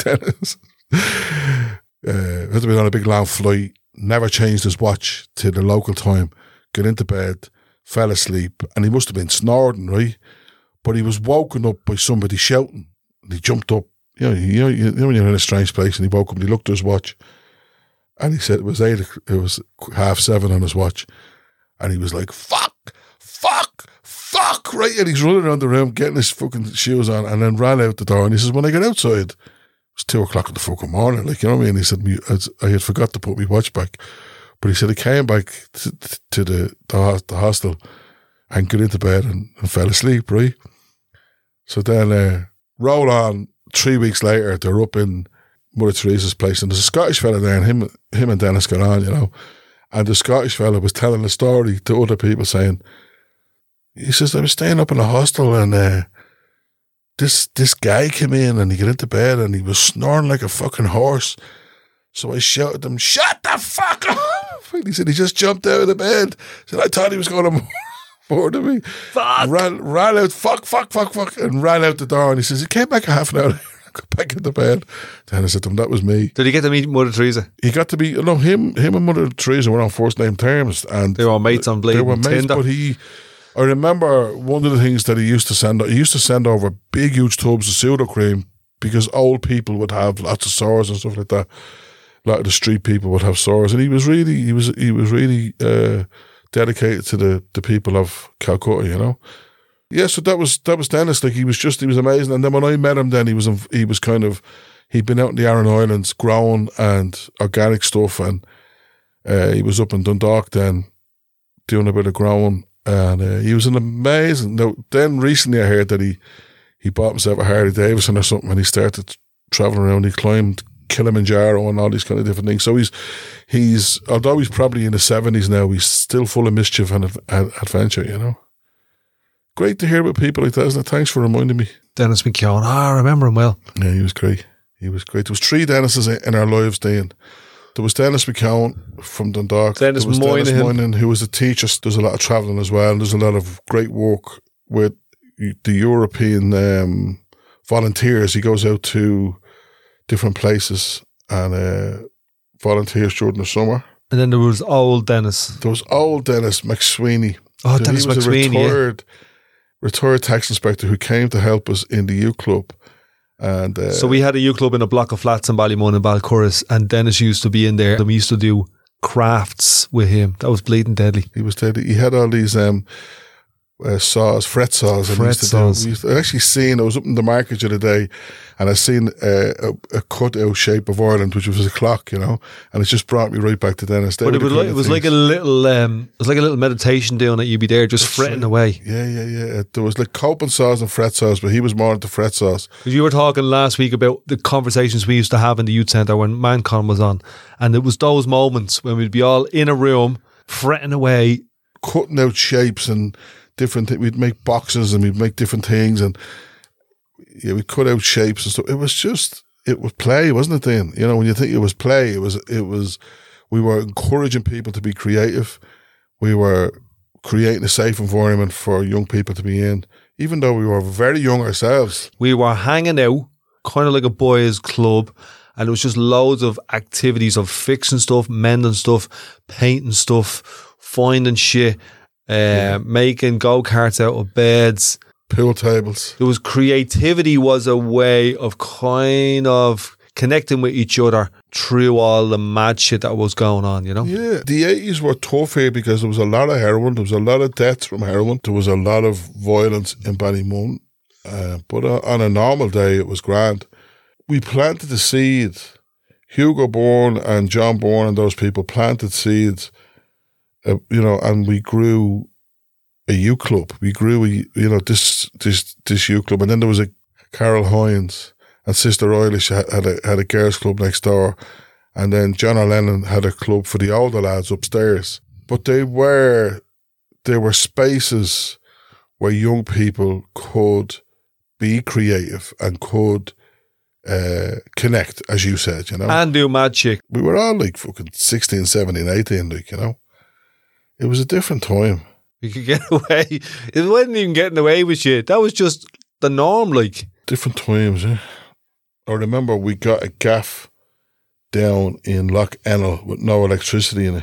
had to be on a big long flight, never changed his watch to the local time, got into bed, fell asleep, and he must have been snoring, right? But he was woken up by somebody shouting, and he jumped up. You know when you're in a strange place, and he woke up and he looked at his watch, and he said it was 7:30 on his watch, and he was like, fuck, right? And he's running around the room, getting his fucking shoes on, and then ran out the door, and he says, when I got outside, it was 2:00 in the fucking morning, like, you know what I mean? He said, I had forgot to put my watch back, but he said he came back to the hostel and got into bed and fell asleep, right? So then roll on, 3 weeks later, they're up in Mother Teresa's place, and there's a Scottish fella there, and him and Dennis got on, and the Scottish fella was telling a story to other people, saying, he says, I was staying up in a hostel, and this guy came in, and he got into bed, and he was snoring like a fucking horse. So I shouted at him, shut the fuck up! And he said he just jumped out of the bed. He said, I thought he was going to murder me. Fuck! Ran out, fuck, and ran out the door. And he says, he came back a half an hour later, got back into bed. Then I said to him, that was me. Did he get to meet Mother Teresa? He got to be, him and Mother Teresa were on first name terms. And they were mates on Blade. They were mates, Tinder. But I remember one of the things that he used to send over big, huge tubs of pseudo-cream, because old people would have lots of sores and stuff like that. A lot of the street people would have sores, and he was really dedicated to the people of Calcutta, Yeah, so that was Dennis. Like, he was amazing. And then when I met him, then he'd been out in the Aran Islands growing and organic stuff, and he was up in Dundalk then doing a bit of growing. And he was an amazing. Now, then recently I heard that he bought himself a Harley Davidson or something, and he started traveling around. He climbed Kilimanjaro and all these kind of different things. So he's although he's probably in his 70s now, he's still full of mischief and adventure, you know. Great to hear about people like that, isn't it? Thanks for reminding me. Dennis McKeown. I remember him well. Yeah, he was great. He was great. There was 3 Dennises in our lives, Dean. There was Dennis McKeown from Dundalk. Dennis Moynihan, who was a teacher. There's a lot of travelling as well. There's a lot of great work with the European volunteers. He goes out to different places and volunteers during the summer. And then there was old Dennis. There was old Dennis McSweeney. Oh, Dennis McSweeney. He was a retired tax inspector who came to help us in the youth club. And so we had a youth club in a block of flats in Ballymun and Balcurris, and Dennis used to be in there, and we used to do crafts with him. That was bleeding deadly. He was deadly. He had all these saws, fret saws. I actually seen, I was up in the market the other day, and I seen a cut out shape of Ireland, which was a clock, you know, and it just brought me right back to Dennis. But it was like a little meditation doing it. You'd be there just fretting away. Yeah. There was like coping saws and fret saws, but he was more into fret saws. Because you were talking last week about the conversations we used to have in the youth centre when ManCon was on, and it was those moments when we'd be all in a room fretting away, cutting out shapes and different things. We'd make boxes and we'd make different things, and we'd cut out shapes and stuff. It was play, wasn't it, then? You know, when you think it was play, it was we were encouraging people to be creative. We were creating a safe environment for young people to be in, even though we were very young ourselves. We were hanging out, kind of like a boys' club, and it was just loads of activities of fixing stuff, mending stuff, painting stuff, finding shit, making go-karts out of beds, pool tables. There was creativity was a way of kind of connecting with each other through all the mad shit that was going on, you know? Yeah. The 80s were tough here because there was a lot of heroin, there was a lot of deaths from heroin, there was a lot of violence in Ballymun. But on a normal day, it was grand. We planted the seed. Hugo Bourne and John Bourne and those people planted seeds, and we grew a youth club. We grew this youth club, and then there was a Carol Hines and Sister Eilish had a girls' club next door, and then John O'Lennon had a club for the older lads upstairs. But they were spaces where young people could be creative and could connect, as you said, you know. And do mad shit. We were all like fucking 16, 17, 18, like, you know. It was a different time. You could get away. It wasn't even getting away with shit. That was just the norm, like. Different times, yeah. I remember we got a gaff down in Lough Ennell with no electricity in it.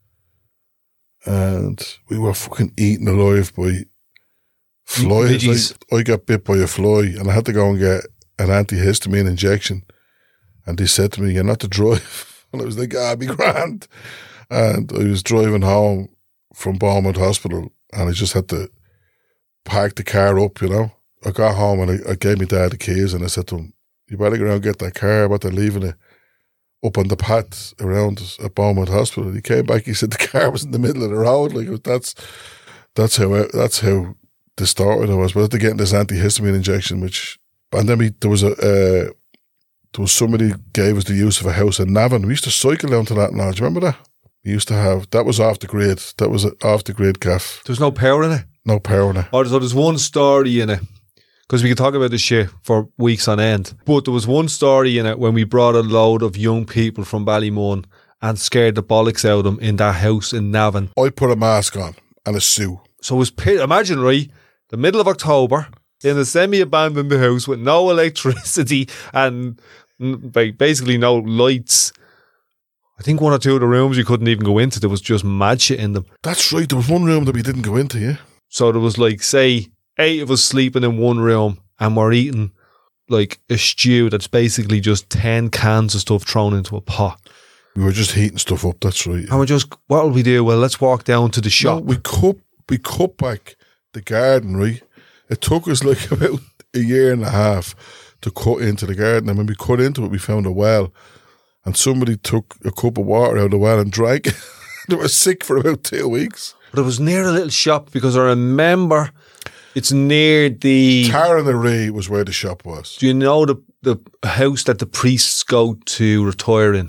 And we were fucking eaten alive by flies. I got bit by a fly and I had to go and get an antihistamine injection. And they said to me, "You're not to drive." And I was like, "I'll be grand." And I was driving home from Beaumont Hospital and I just had to park the car up, you know. I got home and I gave my dad the keys and I said to him, "You better go around and get that car, but they're leaving it up on the path around at Beaumont Hospital." He came back, he said the car was in the middle of the road. Like, that's how distorted I was. But I had to get this antihistamine injection, and then there was somebody gave us the use of a house in Navan. We used to cycle down to that now. Do you remember that? We used to have, that was off the grid. That was off the grid gaff. There's no power in it? No power in it. Oh, so there's one story in it. Because we could talk about this shit for weeks on end. But there was one story in it when we brought a load of young people from Ballymun and scared the bollocks out of them in that house in Navan. I put a mask on and a suit. So it was, imagine, right, the middle of October, in a semi-abandoned house with no electricity and basically no lights. I think one or two of the rooms you couldn't even go into. There was just mad shit in them. That's right. There was one room that we didn't go into, yeah. So there was like, say, 8 of us sleeping in one room and we're eating like a stew that's basically just 10 cans of stuff thrown into a pot. We were just heating stuff up, that's right. And what will we do? Well, let's walk down to the shop. No, we cut back the garden, right? It took us like about a year and a half to cut into the garden. And when we cut into it, we found a well. And somebody took a cup of water out of the well and drank it. They were sick for about 2 weeks. But it was near a little shop because I remember It's near the... Taranaree was where the shop was. Do you know the house that the priests go to retire in?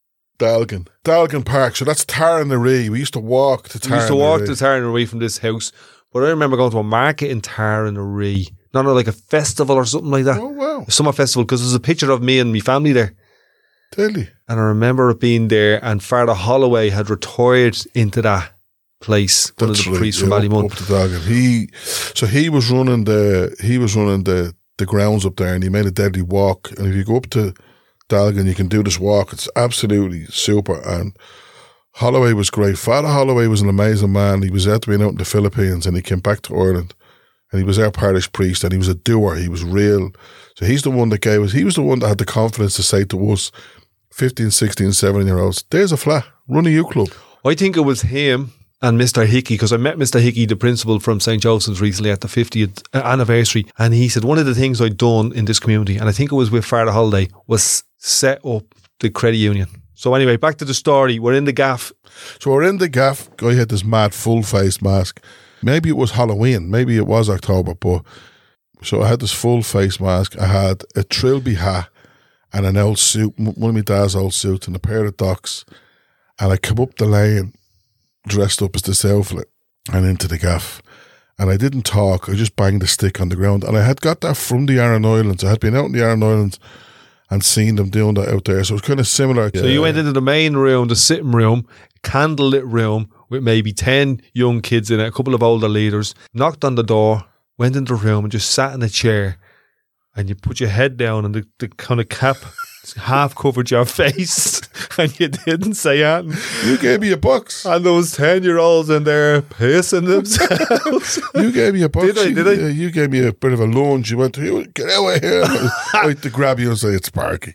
Dalgan Park. So that's Taranaree. We used to walk to Taranaree. We used to walk to Taranaree from this house. But I remember going to a market in Taranaree. Not like a festival or something like that. Oh, wow. A summer festival, because there's a picture of me and my family there. Totally. And I remember it being there, and Father Holloway had retired into that place. One of the priests from Ballymun. Up to Dalgan. He was running the grounds up there, and he made a deadly walk. And if you go up to Dalgan, you can do this walk. It's absolutely super. And Holloway was great. Father Holloway was an amazing man. He was out in the Philippines, and he came back to Ireland. And he was our parish priest, and he was a doer. He was real. So he's the one that gave us, he was the one that had the confidence to say to us, 15, 16, 17-year-olds, there's a flat, run a youth club. I think it was him and Mr. Hickey, because I met Mr. Hickey, the principal from St. Joseph's recently at the 50th anniversary. And he said, one of the things I'd done in this community, and I think it was with Father Holiday, was set up the credit union. So anyway, back to the story. We're in the gaff. So we're in the gaff. Guy had this mad full face mask. Maybe it was Halloween. Maybe it was October. But so I had this full face mask. I had a Trilby hat and an old suit, one of my dad's old suits, and a pair of docks. And I come up the lane dressed up as this outfit and into the gaff. And I didn't talk. I just banged the stick on the ground. And I had got that from the Aran Islands. I had been out in the Aran Islands and seen them doing that out there. So it was kind of similar. So you went into the main room, the sitting room, candlelit room with maybe 10 young kids in it, a couple of older leaders, knocked on the door, went into the room and just sat in a chair, and you put your head down and the kind of cap half covered your face and you didn't say anything. You gave me a box. And those 10-year-olds in there pissing themselves. You gave me a box. Did I? You gave me a bit of a lunge. You went, get out of here. I went to grab you and say, it's Sparky.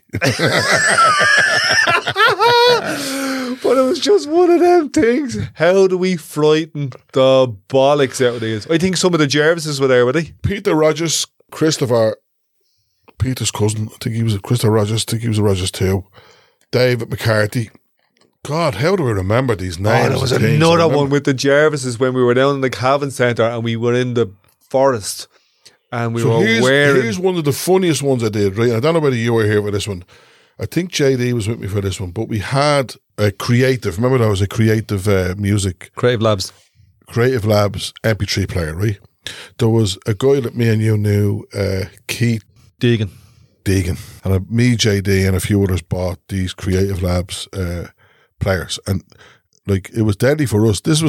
But it was just one of them things. How do we frighten the bollocks out of these? I think some of the Jervises were there, were they? Peter Rogers, Christopher, Peter's cousin. I think he was a Christopher Rogers. I think he was a Rogers too. David McCarthy. God, how do I remember these names? Oh, there was another one with the Jervises when we were down in the Cavan Centre and we were in the forest and we were wearing... Here's one of the funniest ones I did, right? I don't know whether you were here for this one. I think JD was with me for this one, but we had a creative, remember that was a creative music. Creative Labs MP3 player, right? There was a guy that me and you knew, Keith Deegan. And me, JD, and a few others bought these Creative Labs players. And like, it was deadly for us. This was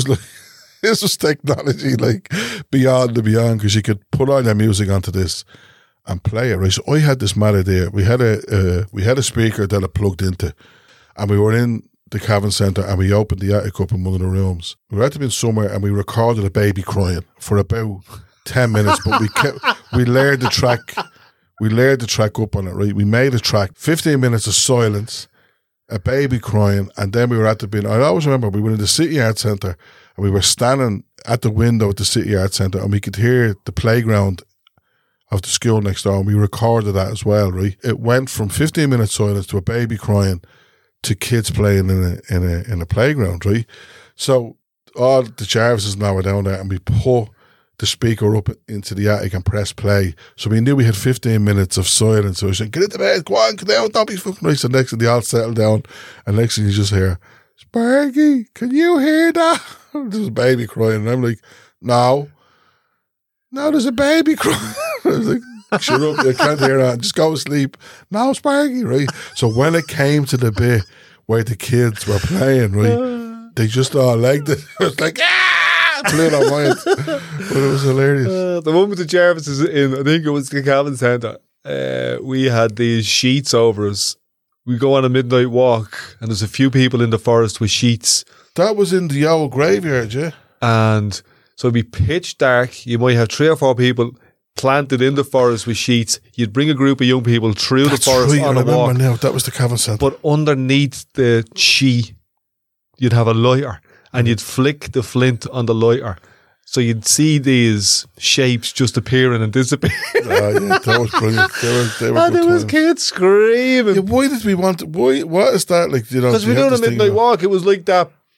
technology like beyond the beyond, because you could put all your music onto this and play it, right? So I had this mad idea. We had a speaker that I plugged into, and we were in the Cavan Centre, and we opened the attic up in one of the rooms. We were at to be somewhere, and we recorded a baby crying for about 10 minutes, but we layered the track. We layered the track up on it, right? We made a track, 15 minutes of silence, a baby crying, and then we were at the bin. I always remember we were in the City Arts Centre, and we were standing at the window at the City Arts Centre, and we could hear the playground of the school next door, and we recorded that as well, right? It went from 15 minutes silence to a baby crying to kids playing in a playground, right? So all the Jarvises now were down there, and we put the speaker up into the attic and press play. So we knew we had 15 minutes of silence. So we said, get into bed, go on, get down, don't be fucking right. So next thing they all settle down, and next thing you just hear, Sparky, can you hear that? There's a baby crying, and I'm like, no, there's a baby crying. I was like, shut up, I can't hear that, just go to sleep. No, Sparky, right? So when it came to the bit where the kids were playing, right, they just all legged it. It was like, blew their minds. But it was hilarious. The one with the Jarvises in, I think it was the Cavan Centre, we had these sheets over us. We go on a midnight walk, and there's a few people in the forest with sheets. That was in the old graveyard, yeah? And so it'd be pitch dark. You might have 3 or 4 people planted in the forest with sheets. You'd bring a group of young people through the forest right, on a a walk. Now. That was the Cavan Centre. But underneath the sheet, you'd have a lighter, and you'd flick the flint on the lighter. So you'd see these shapes just appearing and disappearing. Yeah, that was brilliant. They were and there was kids screaming. Yeah, why did we want? What is that like? You know, because we were doing a midnight walk. It was like that.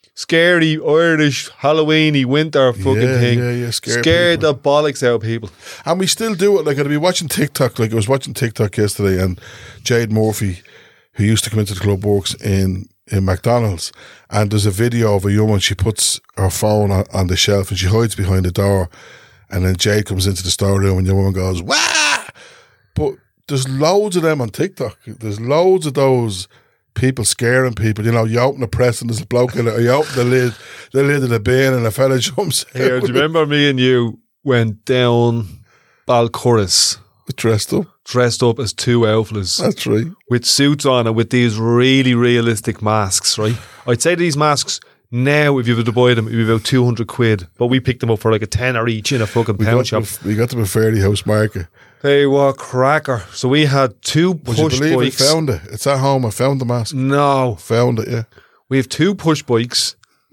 scary Irish Halloweeny winter fucking thing. Yeah, scared the bollocks out of people. And we still do it. Like, I'd be watching TikTok. Like, I was watching TikTok yesterday, and Jade Murphy, who used to come into the club, works in McDonald's, and there's a video of a woman. She puts her phone on the shelf and she hides behind the door, and then Jade comes into the storeroom and the woman goes, "Wah!" But there's loads of them on TikTok. There's loads of those people scaring people. You know, you open the press and there's a bloke in it, or you open the lid of the bin and a fella jumps Here, out. do you remember me and you went down Balcurris Dressed up as two elflas? That's right. With suits on and with these really realistic masks, right? I'd say these masks now, if you were to buy them, it'd be about 200 quid, but we picked them up for like a tenner each in a fucking pound shop. We got them at Fairley House Market. They were cracker. So we had two Would you push believe bikes. I found it? It's at home. I found the mask. No. Found it, yeah. We have two push bikes,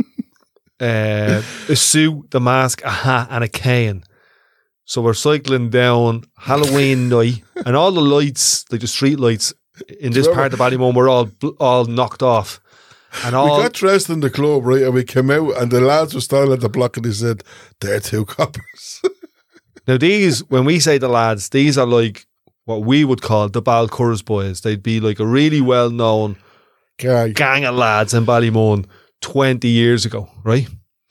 a suit, the mask, a hat, and a cane. So we're cycling down Halloween night, and all the lights, like the street lights in this part of Ballymun, were all knocked off. And We got dressed in the club, right, and we came out, and the lads were standing at the block, and they said, "They're two coppers." Now these, when we say the lads, these are like what we would call the Balcurris boys. They'd be like a really well-known gang of lads in Ballymun 20 years ago, right?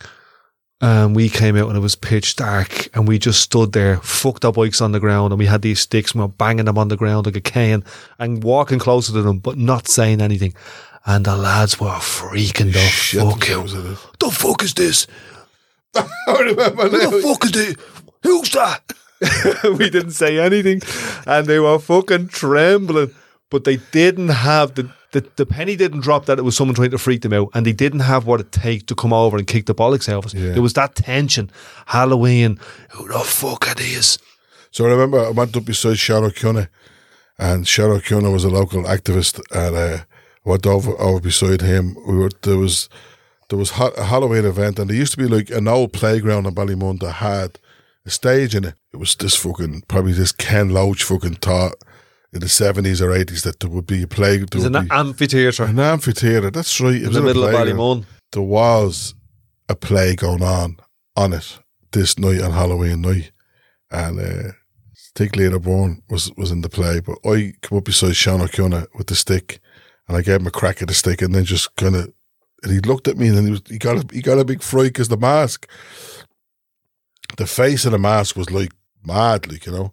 And we came out and it was pitch dark, and we just stood there, fucked our bikes on the ground, and we had these sticks and we were banging them on the ground like a cane and walking closer to them but not saying anything. And the lads were freaking the fuck out. The fuck is this? I remember Who the fuck is this? Who's that? We didn't say anything, and they were fucking trembling. But they didn't have the penny didn't drop that it was someone trying to freak them out, and they didn't have what it takes to come over and kick the bollocks out of us. Yeah. There was that tension. Halloween, who the fuck are these? So I remember I went up beside Shadow Cunha, and Shadow Cunha was a local activist, and I went over beside him. There was a Halloween event, and there used to be like an old playground in Ballymun that had a stage in it. It was probably this Ken Loach fucking thought in the 70s or 80s that there would be a play. It was an amphitheatre. An amphitheatre, that's right. It was in the middle of Ballymun. There was a play going on it this night on Halloween night, and I think Lena Bourne was in the play, but I come up beside Sean O'Connor with the stick, and I gave him a crack at the stick, and then just kind of, and he looked at me, and then he got a big fright because the mask, the face of the mask was like mad, like, you know.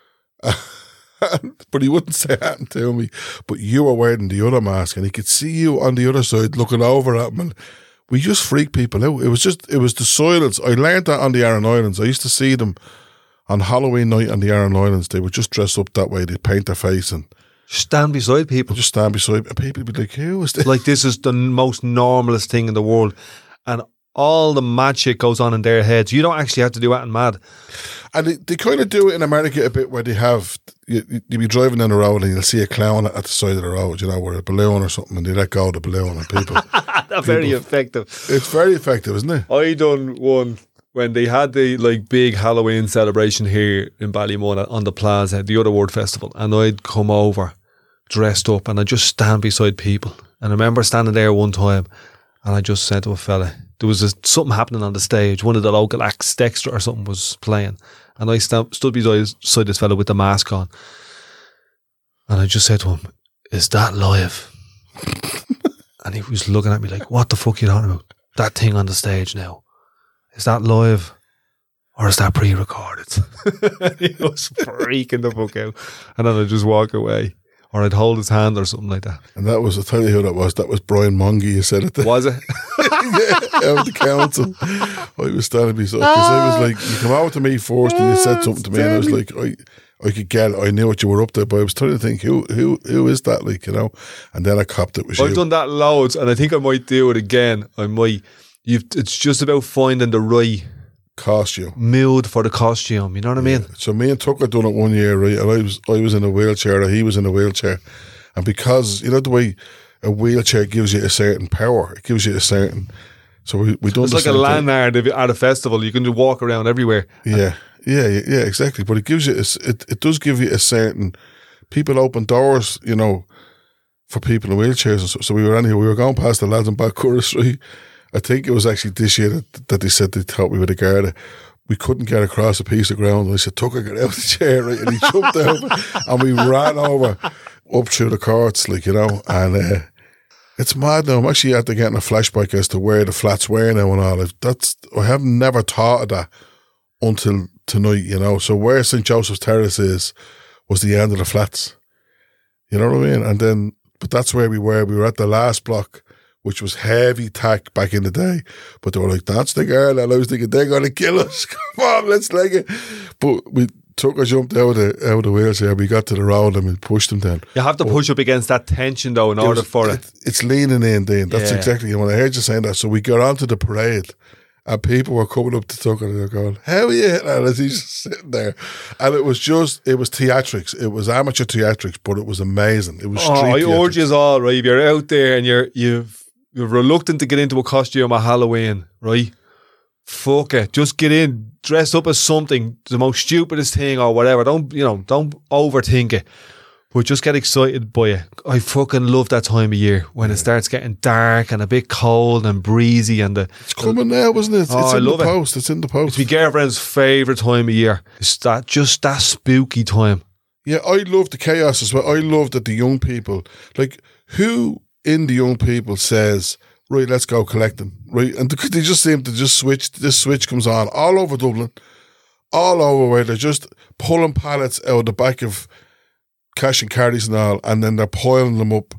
But he wouldn't say that to me. But you were wearing the other mask, and he could see you on the other side looking over at him, and we just freaked people out. It was the silence. I learned that on the Aran Islands. I used to see them on Halloween night on the Aran Islands. They would just dress up that way. They'd paint their face and stand beside people. Just stand beside, and people would be like, "Who is this?" Like this is the most normalest thing in the world, and all the mad shit goes on in their heads. You don't actually have to do anything mad. And they kind of do it in America a bit, where they have, you'll be driving down the road and you'll see a clown at the side of the road, you know, with a balloon or something, and they let go of the balloon, and people. That's very effective. It's very effective, isn't it? I done one when they had the like big Halloween celebration here in Ballymun on the Plaza, the Other Word Festival, and I'd come over dressed up and I'd just stand beside people. And I remember standing there one time and I just said to a fella, there was something happening on the stage. One of the local acts, Dexter or something, was playing. And I stood beside this fella with the mask on. And I just said to him, "Is that live?" And he was looking at me like, "What the fuck are you talking about? That thing on the stage now. Is that live? Or is that pre-recorded?" He was freaking the fuck out. And then I'd just walk away. Or I'd hold his hand or something like that. And that was, I'll tell you who that was. That was Brian Mongie, you said it. Was it? Yeah, out of the council. I was standing beside, because I was like, you come over to me first and you said something to me, and I was like, I could get it. I knew what you were up to, but I was trying to think, who is that, like, you know? And then I copped it was you. I've done that loads, and I think I might do it again. It's just about finding the right costume mood for the costume, you know what I mean? So me and Tucker done it one year, right? And I was in a wheelchair, or he was in a wheelchair, and because you know the way a wheelchair gives you a certain power, it gives you a certain. So we done. It's like a lanyard at a festival. You can just walk around everywhere. Yeah, exactly. But it gives you it does give you a certain. People open doors, you know, for people in wheelchairs, and so we were going past the lads in Balcurris, right? I think it was actually this year that they said they thought we were the Garda. We couldn't get across a piece of ground. And I said, Tucker, get out of the chair, right? And he jumped over and we ran over up through the courts, like, you know, and it's mad now. I'm actually after getting a flashback as to where the flats were now and all. I have never thought of that until tonight, you know. So where St. Joseph's Terrace was the end of the flats. You know what I mean? And then, but that's where we were. We were at the last block, which was heavy tack back in the day. But they were like, that's the girl. And I was thinking, they're going to kill us. Come on, let's leg it. But Tucker jumped out of the wheels here. We got to the road and we pushed them down. You have to push up against that tension, though, in order for it. It's leaning in, Dean. That's exactly when I heard you saying that. So we got onto the parade and people were coming up to Tucker and they're going, how are you? And he's just sitting there. And it was theatrics. It was amateur theatrics, but it was amazing. It was street I theatrics. urge you all, right? If you're out there and you're reluctant to get into a costume at Halloween, right? Fuck it. Just get in, dress up as something, the most stupidest thing or whatever. Don't overthink it. But just get excited by it. I fucking love that time of year when it starts getting dark and a bit cold and breezy and it's coming now, isn't it? It's in the post. It's in the post. It's my girlfriend's favourite time of year. It's that spooky time. Yeah, I love the chaos as well. I love that the young people, like, who in the young people says, right, let's go collecting, right? And they just seem to just switch. This switch comes on all over Dublin, all over where they're just pulling pallets out the back of cash and carries and all, and then they're piling them up,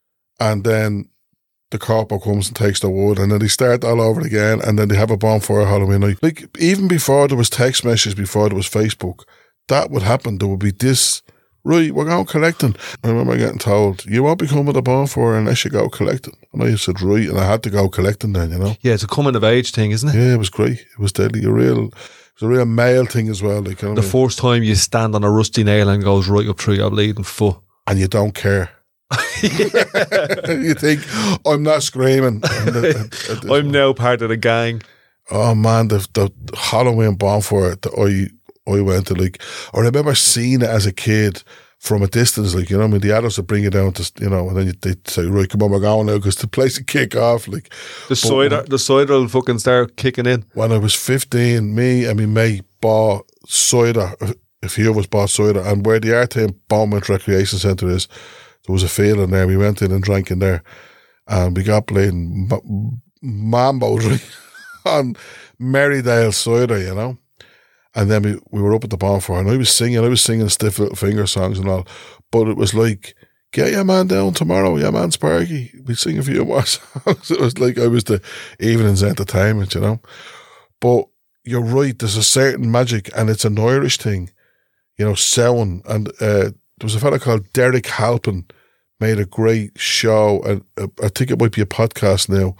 and then the corpo comes and takes the wood, and then they start all over again, and then they have a bonfire Halloween night. Like, even before there was text messages, before there was Facebook, that would happen. There would be this, right, we're going collecting. I remember getting told, you won't be coming to the bonfire unless you go collecting. And I said, right, and I had to go collecting then, you know. Yeah, it's a coming of age thing, isn't it? Yeah, it was great. It was deadly. It was a real male thing as well. Like, you know, the first time you stand on a rusty nail and it goes right up through your bleeding foot. And you don't care. You think, I'm not screaming. I'm now part of the gang. Oh man, the Halloween bonfire that I went to, like, I remember seeing it as a kid from a distance, like, you know, I mean, the adults would bring you down to, you know, and then they'd say, right, come on, we're going now, because the place would kick off, like. The cider will fucking start kicking in. When I was 15, me and my mate bought cider, a few of us bought cider, and where the Artane Beaumont Recreation Centre is, there was a field in there. We went in and drank in there, and we got playing mambo on Merrydale cider, you know. And then we were up at the bonfire, and I was singing Stiff Little Finger songs and all, but it was like, get your man down tomorrow, your man Sparky. We'd sing a few more songs. It was like I was the evening's entertainment, you know. But you're right, there's a certain magic, and it's an Irish thing, you know, Samhain. And there was a fella called Derek Halpin, made a great show, and I think it might be a podcast now,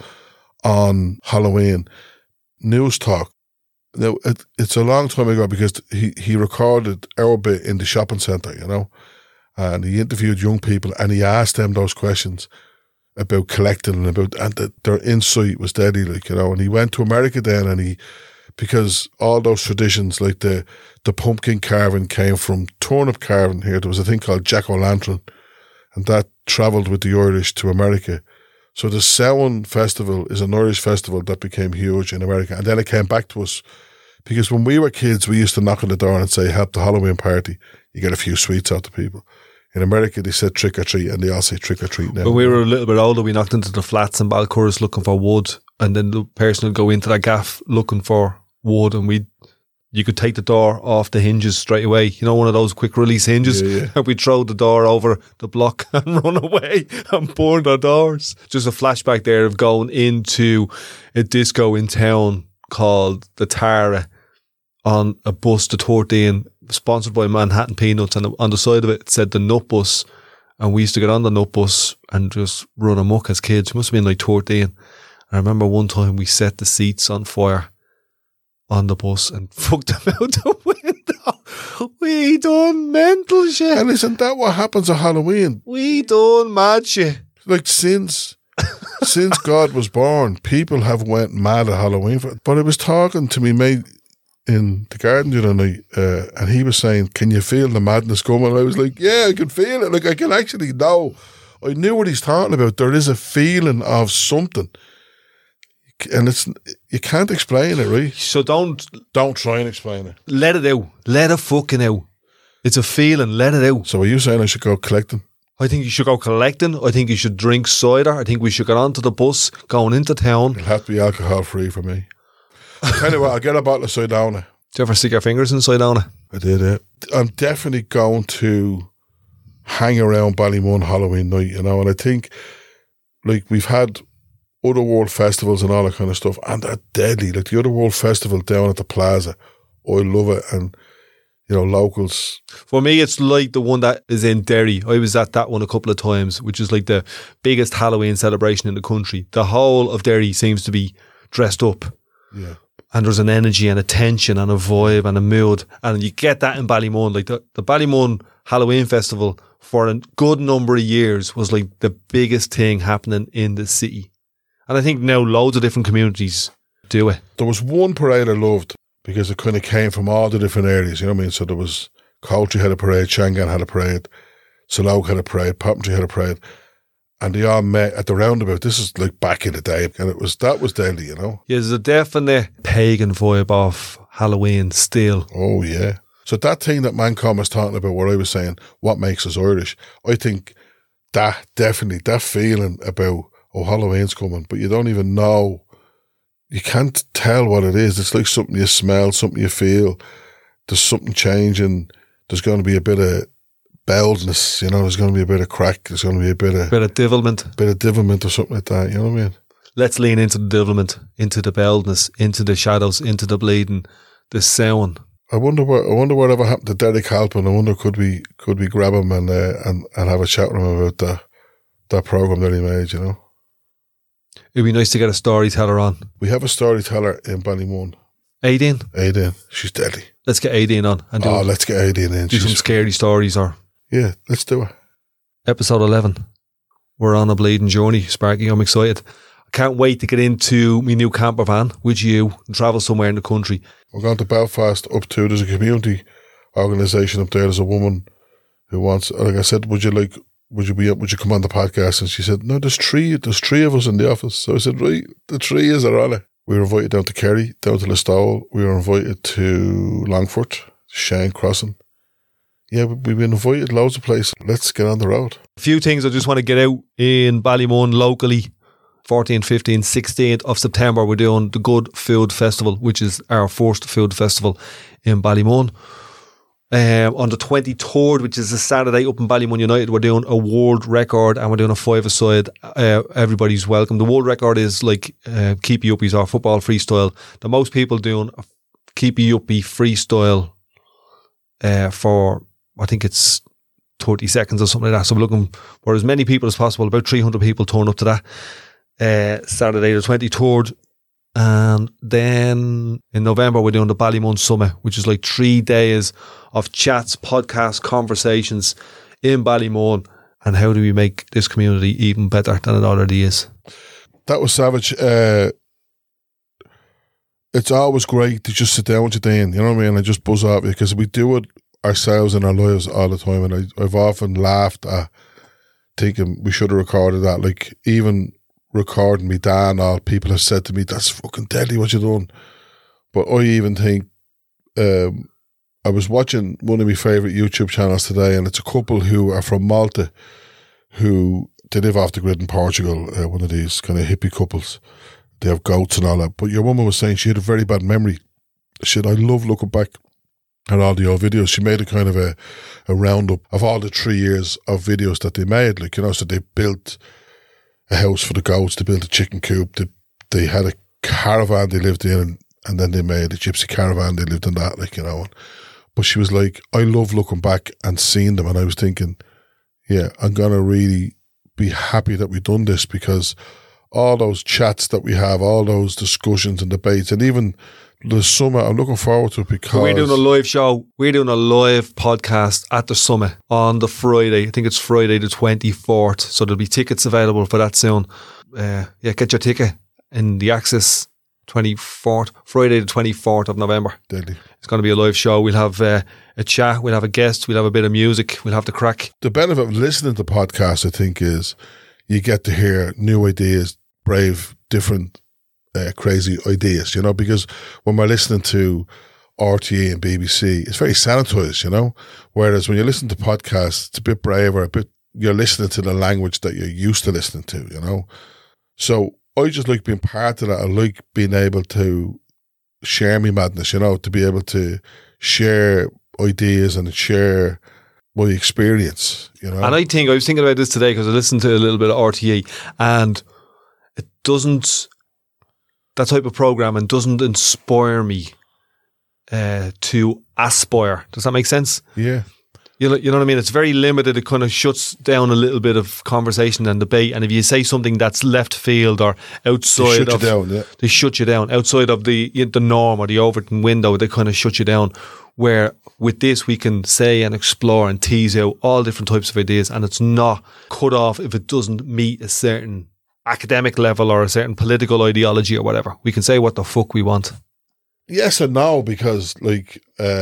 on Halloween, News Talk. Now, it's a long time ago because he recorded our bit in the shopping centre, you know, and he interviewed young people and he asked them those questions about collecting and their insight was deadly, like, you know. And he went to America then, and because all those traditions, like the pumpkin carving came from turnip carving here. There was a thing called Jack-o'-lantern, and that travelled with the Irish to America. So the Samhain festival is an Irish festival that became huge in America. And then it came back to us because when we were kids, we used to knock on the door and say, help the Halloween party. You get a few sweets out to people. In America, they said trick or treat, and they all say trick or treat now. When we were a little bit older, we knocked into the flats in Balcurris looking for wood, and then the person would go into that gaff looking for wood, and you could take the door off the hinges straight away. You know, one of those quick release hinges. Yeah. And we'd throw the door over the block and run away and burn our doors. Just a flashback there of going into a disco in town called the Tara on a bus to 13, sponsored by Manhattan Peanuts, and on the side of it said the Nut Bus. And we used to get on the Nut Bus and just run amok as kids. We must have been like 13. I remember one time we set the seats on fire on the bus and fucked them out the window. We done mental shit. And isn't that what happens at Halloween? We done mad shit. Like, since God was born, people have went mad at Halloween. But I was talking to me mate in the garden the other night, and he was saying, can you feel the madness coming? And I was like, yeah, I can feel it. Like, I can actually know. I knew what he's talking about. There is a feeling of something. And you can't explain it, right? So don't Try and explain it. let it out. Let it fucking out. It's a feeling. Let it out. So are you saying I should go collecting? I think you should go collecting. I think you should drink cider. I think we should get onto the bus going into town. It'll have to be alcohol free for me. I'll tell you what, I'll get a bottle of Sidona. Do you ever stick your fingers inside on it? I did it. I'm definitely going to hang around Ballymun Halloween night, you know, and I think like we've had other world festivals and all that kind of stuff, and they're deadly. Like the other world festival down at the Plaza, I love it, and you know, locals. For me, it's like the one that is in Derry. I was at that one a couple of times, which is like the biggest Halloween celebration in the country. The whole of Derry seems to be dressed up. Yeah. And there's an energy and a tension and a vibe and a mood. And you get that in Ballymun. Like the Ballymun Halloween Festival for a good number of years was like the biggest thing happening in the city. And I think now loads of different communities do it. There was one parade I loved because it kind of came from all the different areas, you know what I mean? So there was Coultry had a parade, Shangan had a parade, Slough had a parade, Poppentry had a parade, and they all met at the roundabout. This is like back in the day, and that was deadly, you know? Yeah, there's a definite pagan vibe of Halloween still. Oh, yeah. So that thing that Mancom was talking about, where I was saying, what makes us Irish, I think that definitely, that feeling about, oh, Halloween's coming, but you don't even know. You can't tell what it is. It's like something you smell, something you feel. There's something changing. There's going to be a bit of boldness, you know. There's going to be a bit of crack. There's going to be a bit of devilment. Or something like that. You know what I mean? Let's lean into the devilment, into the boldness, into the shadows, into the bleeding, the sound. I wonder whatever happened to Derek Halpin. I wonder could we grab him and have a chat with him about that program that he made. You know. It'd be nice to get a storyteller on. We have a storyteller in Ballymun. Aideen? She's deadly. Let's get Aideen on. And let's get Aideen in. Do some scary stories or... Yeah, let's do it. Episode 11. We're on a bleeding journey. Sparky, I'm excited. I can't wait to get into my new camper van with you and travel somewhere in the country. We're going to Belfast there's a community organisation up there. There's a woman who wants, like I said, would you come on the podcast? And she said, no, there's three of us in the office. So I said, right, the three is our Ollie. We were invited down to Kerry, down to Listowel. We were invited to Longford, Shane Crossing. Yeah, we've been invited loads of places. Let's get on the road. A few things I just want to get out in Ballymun locally. 14th, 15th, 16th of September, we're doing the Good Food Festival, which is our first food festival in Ballymun. On the 23rd, which is a Saturday up in Ballymun United, we're doing a world record and we're doing a five-a-side. Everybody's welcome. The world record is like Keepy Uppies or football freestyle. The most people doing a Keepy Uppie freestyle for, I think it's 30 seconds or something like that. So we're looking for as many people as possible. About 300 people turn up to that Saturday the 23rd. And then in November, we're doing the Ballymun Summit, which is like 3 days of chats, podcasts, conversations in Ballymun. And how do we make this community even better than it already is? That was savage. It's always great to just sit down with you, Dean. You know what I mean? And just buzz off you, because we do it ourselves in our lives all the time. And I've often laughed at thinking we should have recorded that. Like, even recording me, Dan, all people have said to me, that's fucking deadly what you're doing. But I even think, I was watching one of my favourite YouTube channels today, and it's a couple who are from Malta, who they live off the grid in Portugal, one of these kind of hippie couples. They have goats and all that. But your woman was saying she had a very bad memory. She said, I love looking back at all the old videos. She made a kind of a roundup of all the 3 years of videos that they made. Like, you know, so they built a house for the goats, they built a chicken coop, they had a caravan they lived in, and then they made a gypsy caravan, they lived in that, like, you know. But she was like, I love looking back and seeing them, and I was thinking, yeah, I'm going to really be happy that we've done this, because all those chats that we have, all those discussions and debates, and even the summer, I'm looking forward to it, because we're doing a live show. We're doing a live podcast at the summit on the Friday. I think it's Friday the 24th. So there'll be tickets available for that soon. Get your ticket in the Access 24th, Friday the 24th of November. Deadly. It's going to be a live show. We'll have a chat. We'll have a guest. We'll have a bit of music. We'll have the crack. The benefit of listening to podcasts, I think, is you get to hear new ideas, brave, different crazy ideas, you know, because when we're listening to RTE and BBC, it's very sanitised, you know, whereas when you listen to podcasts, it's a bit braver, you're listening to the language that you're used to listening to, you know. So I just like being part of that. I like being able to share my madness, you know, to be able to share ideas and share my experience, you know. And I was thinking about this today because I listened to a little bit of RTE, and it doesn't, that type of programming doesn't inspire me to aspire. Does that make sense? Yeah. You know what I mean? It's very limited. It kind of shuts down a little bit of conversation and debate. And if you say something that's left field or outside they shut you down. Outside of the norm or the Overton window, they kind of shut you down. Where with this, we can say and explore and tease out all different types of ideas, and it's not cut off if it doesn't meet a certain academic level or a certain political ideology or whatever. We can say what the fuck we want. Yes and no, because like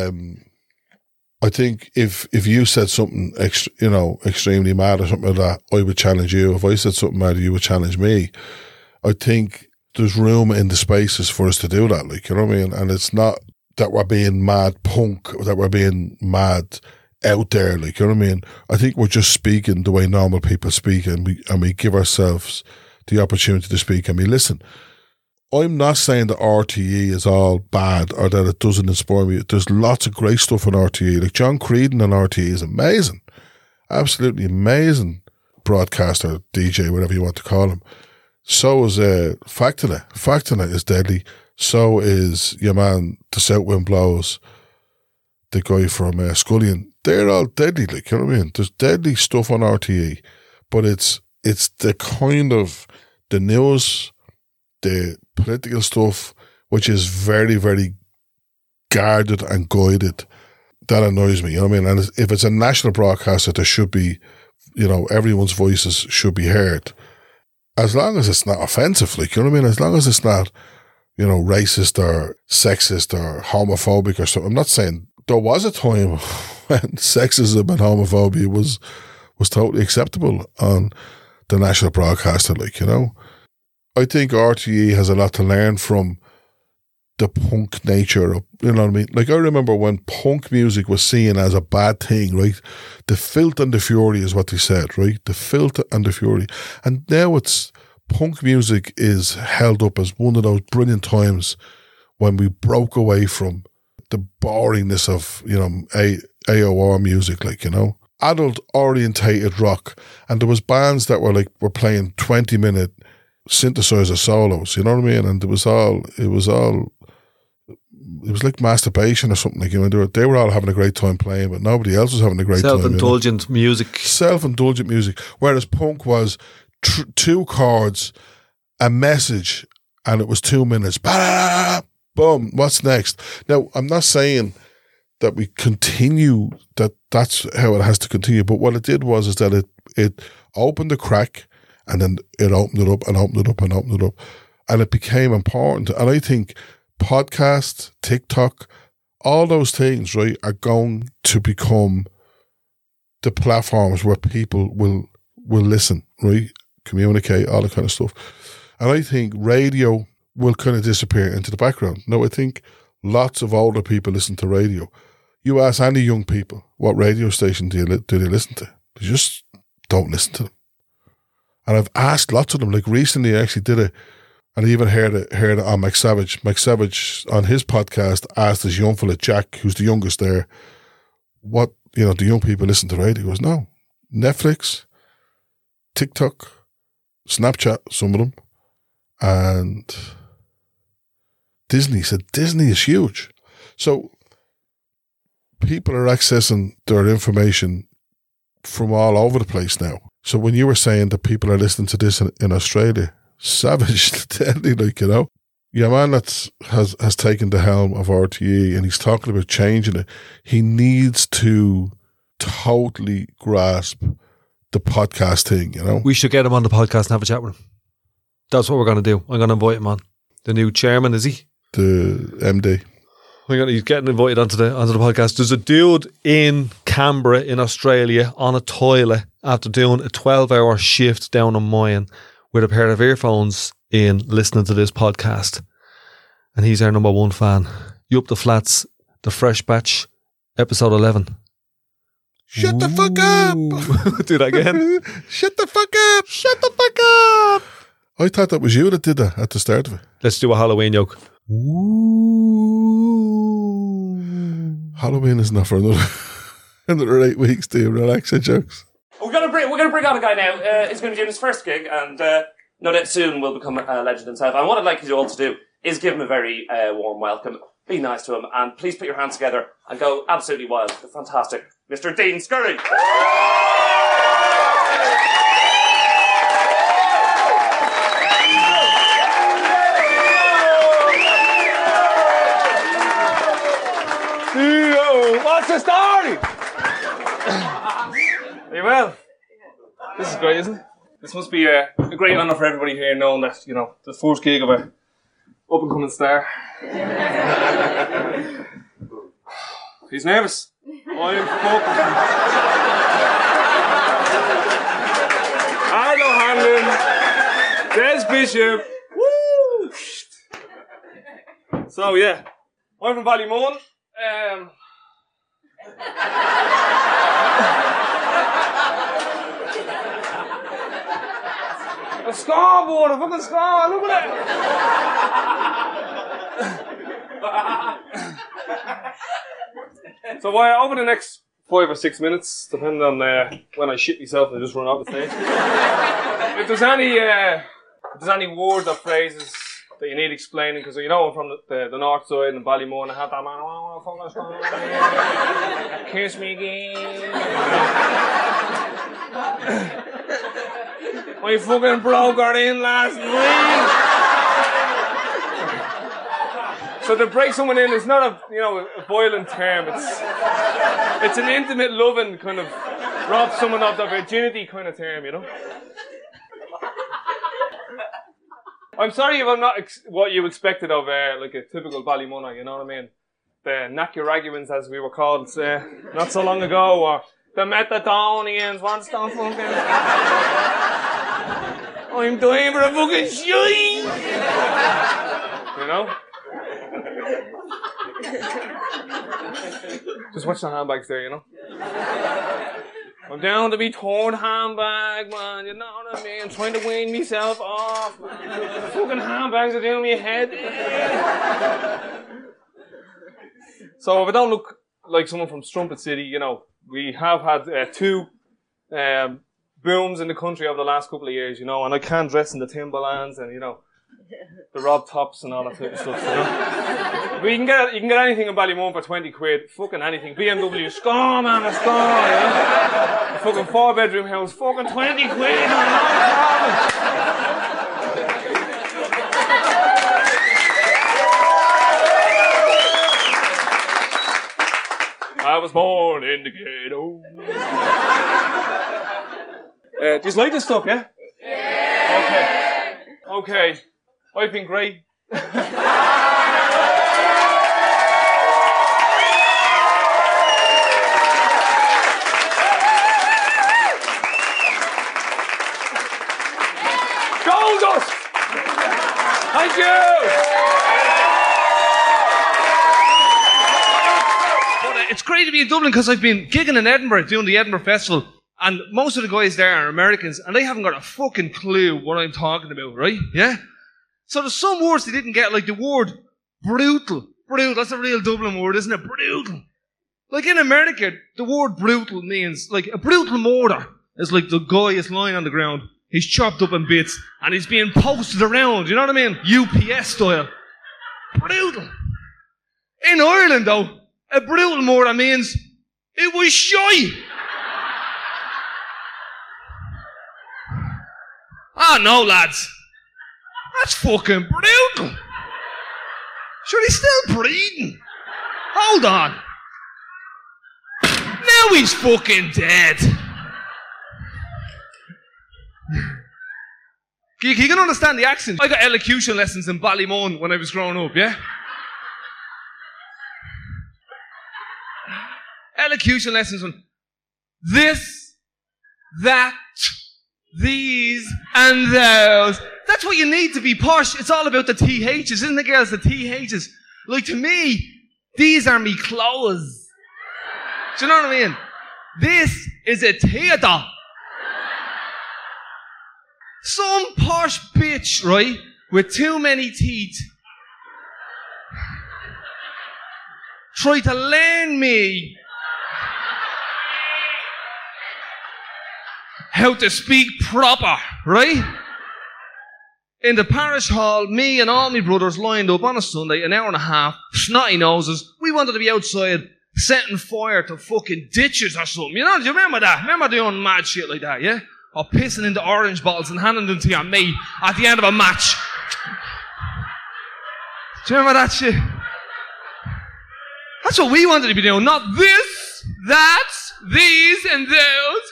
I think if you said something extremely mad or something like that, I would challenge you. If I said something mad, you would challenge me. I think there's room in the spaces for us to do that, like, you know what I mean? And it's not that we're being mad punk or that we're being mad out there, like, you know what I mean? I think we're just speaking the way normal people speak, and we give ourselves the opportunity to speak, and we listen. I'm not saying that RTE is all bad or that it doesn't inspire me. There's lots of great stuff on RTE. Like John Creedon on RTE is amazing. Absolutely amazing broadcaster, DJ, whatever you want to call him. So is Factina. Factina is deadly. So is your man, The South Wind Blows, the guy from Scullion. They're all deadly, like, you know what I mean? There's deadly stuff on RTE, but it's the kind of the news, the political stuff, which is very, very guarded and guided, that annoys me, you know what I mean? And if it's a national broadcaster, there should be, you know, everyone's voices should be heard. As long as it's not offensive, like, you know what I mean? As long as it's not, you know, racist or sexist or homophobic or something. I'm not saying there was a time when sexism and homophobia was totally acceptable on the national broadcaster, like, you know. I think RTE has a lot to learn from the punk nature of, you know what I mean? Like, I remember when punk music was seen as a bad thing, right? The filth and the fury is what they said, right? The filth and the fury. And now punk music is held up as one of those brilliant times when we broke away from the boringness of, you know, AOR music, like, you know, adult orientated rock. And there was bands that were playing 20-minute synthesizer solos, you know what I mean? And it was like masturbation or something, like, you know, they were all having a great time playing, but nobody else was having a great time. Self-indulgent music. Self-indulgent music. Whereas punk was two chords, a message, and it was 2 minutes. Bah! Boom. What's next? Now, I'm not saying that we continue, that's how it has to continue, but what it did was that it opened the crack, and then it opened it up and opened it up and opened it up. And it became important. And I think podcasts, TikTok, all those things, right, are going to become the platforms where people will listen, right, communicate, all that kind of stuff. And I think radio will kind of disappear into the background. Now, I think lots of older people listen to radio. You ask any young people, what radio station do they listen to? They just don't listen to them. And I've asked lots of them. Like recently, I actually did it, and I even heard it on Mike Savage. Mike Savage on his podcast asked this young fella, Jack, who's the youngest there, what, you know, do young people listen to radio? He goes, no, Netflix, TikTok, Snapchat, some of them, and Disney. He said Disney is huge. So people are accessing their information from all over the place now. So when you were saying that people are listening to this in Australia, savage, deadly, like, you know. Your man has taken the helm of RTE and he's talking about changing it. He needs to totally grasp the podcast thing, you know. We should get him on the podcast and have a chat with him. That's what we're going to do. I'm going to invite him on. The new chairman, is he? The MD. He's getting invited onto the podcast. There's a dude in Canberra in Australia on a toilet after doing a 12-hour shift down on Mayan with a pair of earphones in listening to this podcast. And he's our number one fan. You Up the Flats, The Fresh Batch, episode 11. Shut the fuck up! Do that again. Shut the fuck up! Shut the fuck up! I thought that was you that did that at the start of it. Let's do a Halloween joke. Halloween is not for another 8 weeks, do you? Relax your jokes. We're gonna bring on a guy now. He's going to be doing his first gig, and no doubt soon will become a legend himself. And what I'd like you all to do is give him a very warm welcome. Be nice to him, and please put your hands together and go absolutely wild. The fantastic Mr. Dean Scurry. What's the story? Are you well? This is great, isn't it? This must be a great honour for everybody here, knowing that, you know, the first gig of a up-and-coming star. He's nervous. I'm fucking... Arlo Hanlon, Des Bishop. Woo! So, yeah. I'm from Ballymun. A scoreboard, a fucking score, look at it! So over the next 5 or 6 minutes, depending on when I shit myself and I just run off the stage. If there's any words or phrases that you need explaining, because you know I'm from the north side in Ballymun, I have that man, oh, fucking score, kiss me again. I fucking broke her in last night. So to break someone in is not a violent term. It's an intimate, loving kind of rob someone of their virginity kind of term, you know. I'm sorry if I'm not what you expected of like a typical Ballymunner, you know what I mean? The Nackuraguans, as we were called not so long ago, or the Metadonians, what's the fucking... I'm dying for a fucking shite! You know? Just watch the handbags there, you know? I'm down to be torn handbag, man, you know what I mean? I'm trying to wean myself off, man. The fucking handbags are doing me head in. So if I don't look like someone from Strumpet City, you know, we have had 2 booms in the country over the last couple of years, you know, and I can't dress in the Timberlands and, you know, the Rob Tops and all that type of stuff, you know. But you can get anything in Ballymun for 20 quid, fucking anything. BMW, score, man, a score, you know. A fucking 4-bedroom house, fucking 20 quid, man, no problem. I was born in the ghetto. Do you like this stuff, yeah? Yeah! Okay. I've been great. Gold dust! Thank you! It's great to be in Dublin because I've been gigging in Edinburgh doing the Edinburgh Festival, and most of the guys there are Americans and they haven't got a fucking clue what I'm talking about, right? Yeah? So there's some words they didn't get, like the word brutal. Brutal, that's a real Dublin word, isn't it? Brutal. Like in America, the word brutal means, like a brutal murder is like the guy is lying on the ground, he's chopped up in bits and he's being posted around, you know what I mean? UPS style. Brutal. In Ireland though, a brutal murder means it was shy. Ah, no, lads. That's fucking brutal. Sure, he's still breathing. Hold on. Now he's fucking dead. You can understand the accent. I got elocution lessons in Ballymun when I was growing up, yeah? Elocution lessons on this, that, these and those. That's what you need to be posh. It's all about the THs, isn't it, girls? The THs. Like, to me, these are me clothes. Do you know what I mean? This is a theatre. Some posh bitch, right, with too many teeth, try to learn me how to speak proper, right? In the parish hall, me and all my brothers lined up on a Sunday, an hour and a half, snotty noses. We wanted to be outside setting fire to fucking ditches or something. You know, do you remember that? Remember doing mad shit like that, yeah? Or pissing into orange bottles and handing them to your mate at the end of a match. Do you remember that shit? That's what we wanted to be doing, not this, that, these, and those.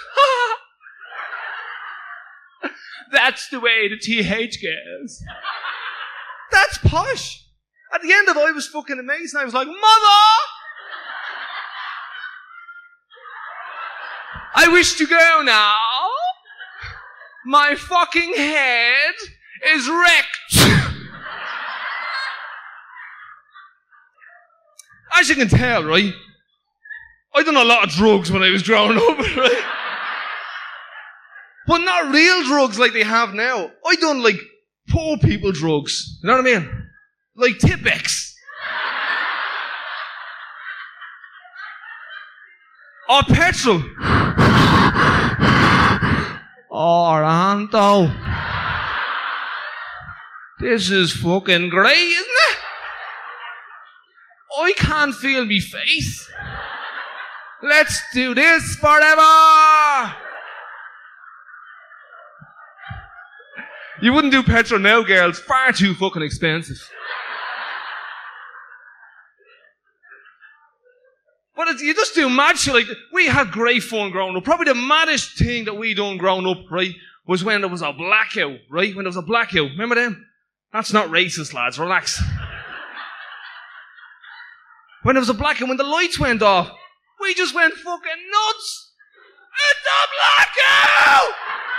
That's the way the TH goes. That's posh. At the end of it, I was fucking amazed. And I was like, Mother! I wish to go now. My fucking head is wrecked. As you can tell, right? I done a lot of drugs when I was growing up, right? But not real drugs like they have now. I done like poor people drugs. You know what I mean? Like Tipex. Or petrol. Or Anto. This is fucking great, isn't it? I can't feel me face. Let's do this forever. You wouldn't do petrol now, girls. Far too fucking expensive. But you just do mad shit like that. We had great fun growing up. Probably the maddest thing that we done growing up, right, was when there was a blackout, right? When there was a blackout. Remember them? That's not racist, lads. Relax. When there was a blackout, when the lights went off, we just went fucking nuts. It's a blackout!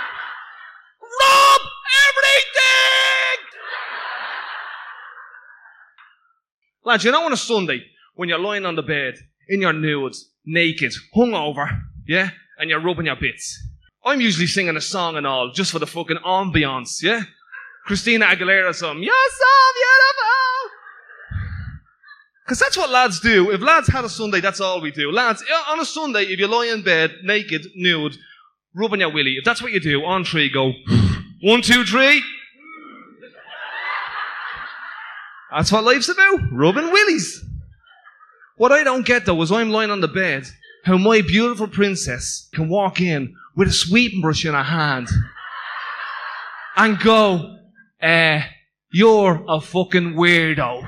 Rob everything! Lads, you know on a Sunday, when you're lying on the bed, in your nudes, naked, hungover, yeah? And you're rubbing your bits. I'm usually singing a song and all, just for the fucking ambiance, yeah? Christina Aguilera song, you're so beautiful! Because that's what lads do. If lads had a Sunday, that's all we do. Lads, on a Sunday, if you lie in bed, naked, nude, rubbing your willy, if that's what you do, on three, go, 1, 2, 3. That's what life's about, rubbing willies. What I don't get, though, is I'm lying on the bed, how my beautiful princess can walk in with a sweeping brush in her hand and go, you're a fucking weirdo.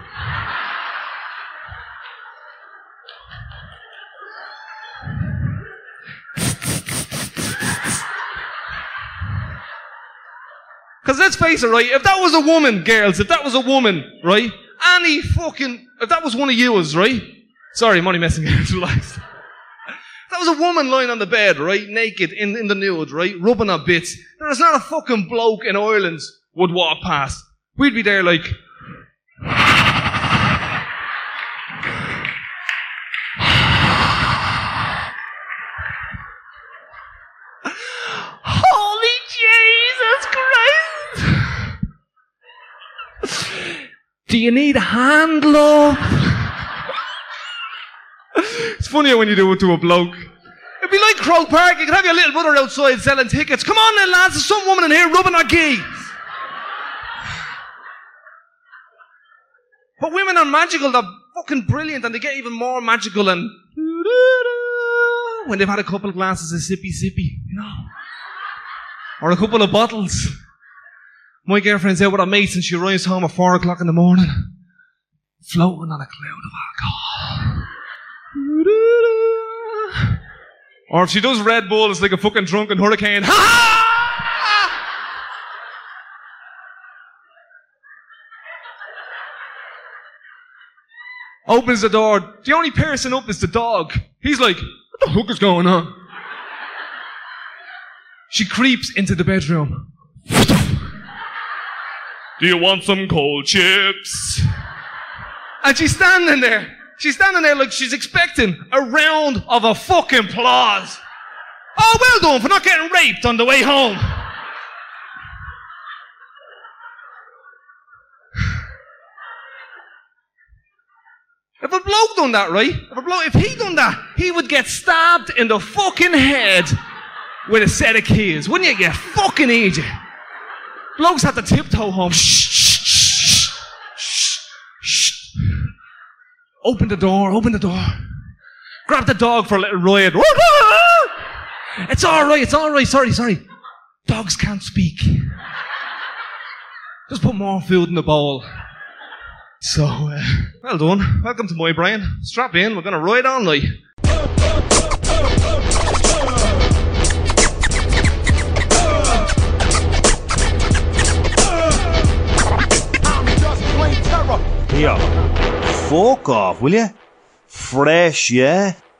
Because let's face it, right, if that was a woman, girls, if that was a woman, right, if that was one of yours, right, sorry, I'm only messing with you, relax. If that was a woman lying on the bed, right, naked, in the nude, right, rubbing her bits, there's not a fucking bloke in Ireland would walk past. We'd be there like... Holy Jesus Christ! Do you need a hand, love? It's funnier when you do it to a bloke. It'd be like Croke Park. You could have your little brother outside selling tickets. Come on then, lads. There's some woman in here rubbing her geese. But women are magical. They're fucking brilliant. And they get even more magical and... when they've had a couple of glasses of sippy, you know. Or a couple of bottles. My girlfriend's out with her mates and she arrives home at 4 o'clock in the morning. Floating on a cloud of alcohol. Or if she does Red Bull, it's like a fucking drunken hurricane. Ha! Opens the door. The only person up is the dog. He's like, what the fuck is going on? She creeps into the bedroom. Do you want some cold chips? And she's standing there. She's standing there like she's expecting a round of a fucking applause. Oh, well done for not getting raped on the way home. If a bloke done that, right? If he done that, he would get stabbed in the fucking head with a set of keys. Wouldn't you, you fucking idiot? Blokes have to tiptoe home. Shh, shh, shh, shh, shh. Open the door. Grab the dog for a little ride. It's all right. Sorry. Dogs can't speak. Just put more food in the bowl. So, well done. Welcome to my brain. Strap in, we're going to ride all night. Here, fuck off, will you? Fresh, yeah?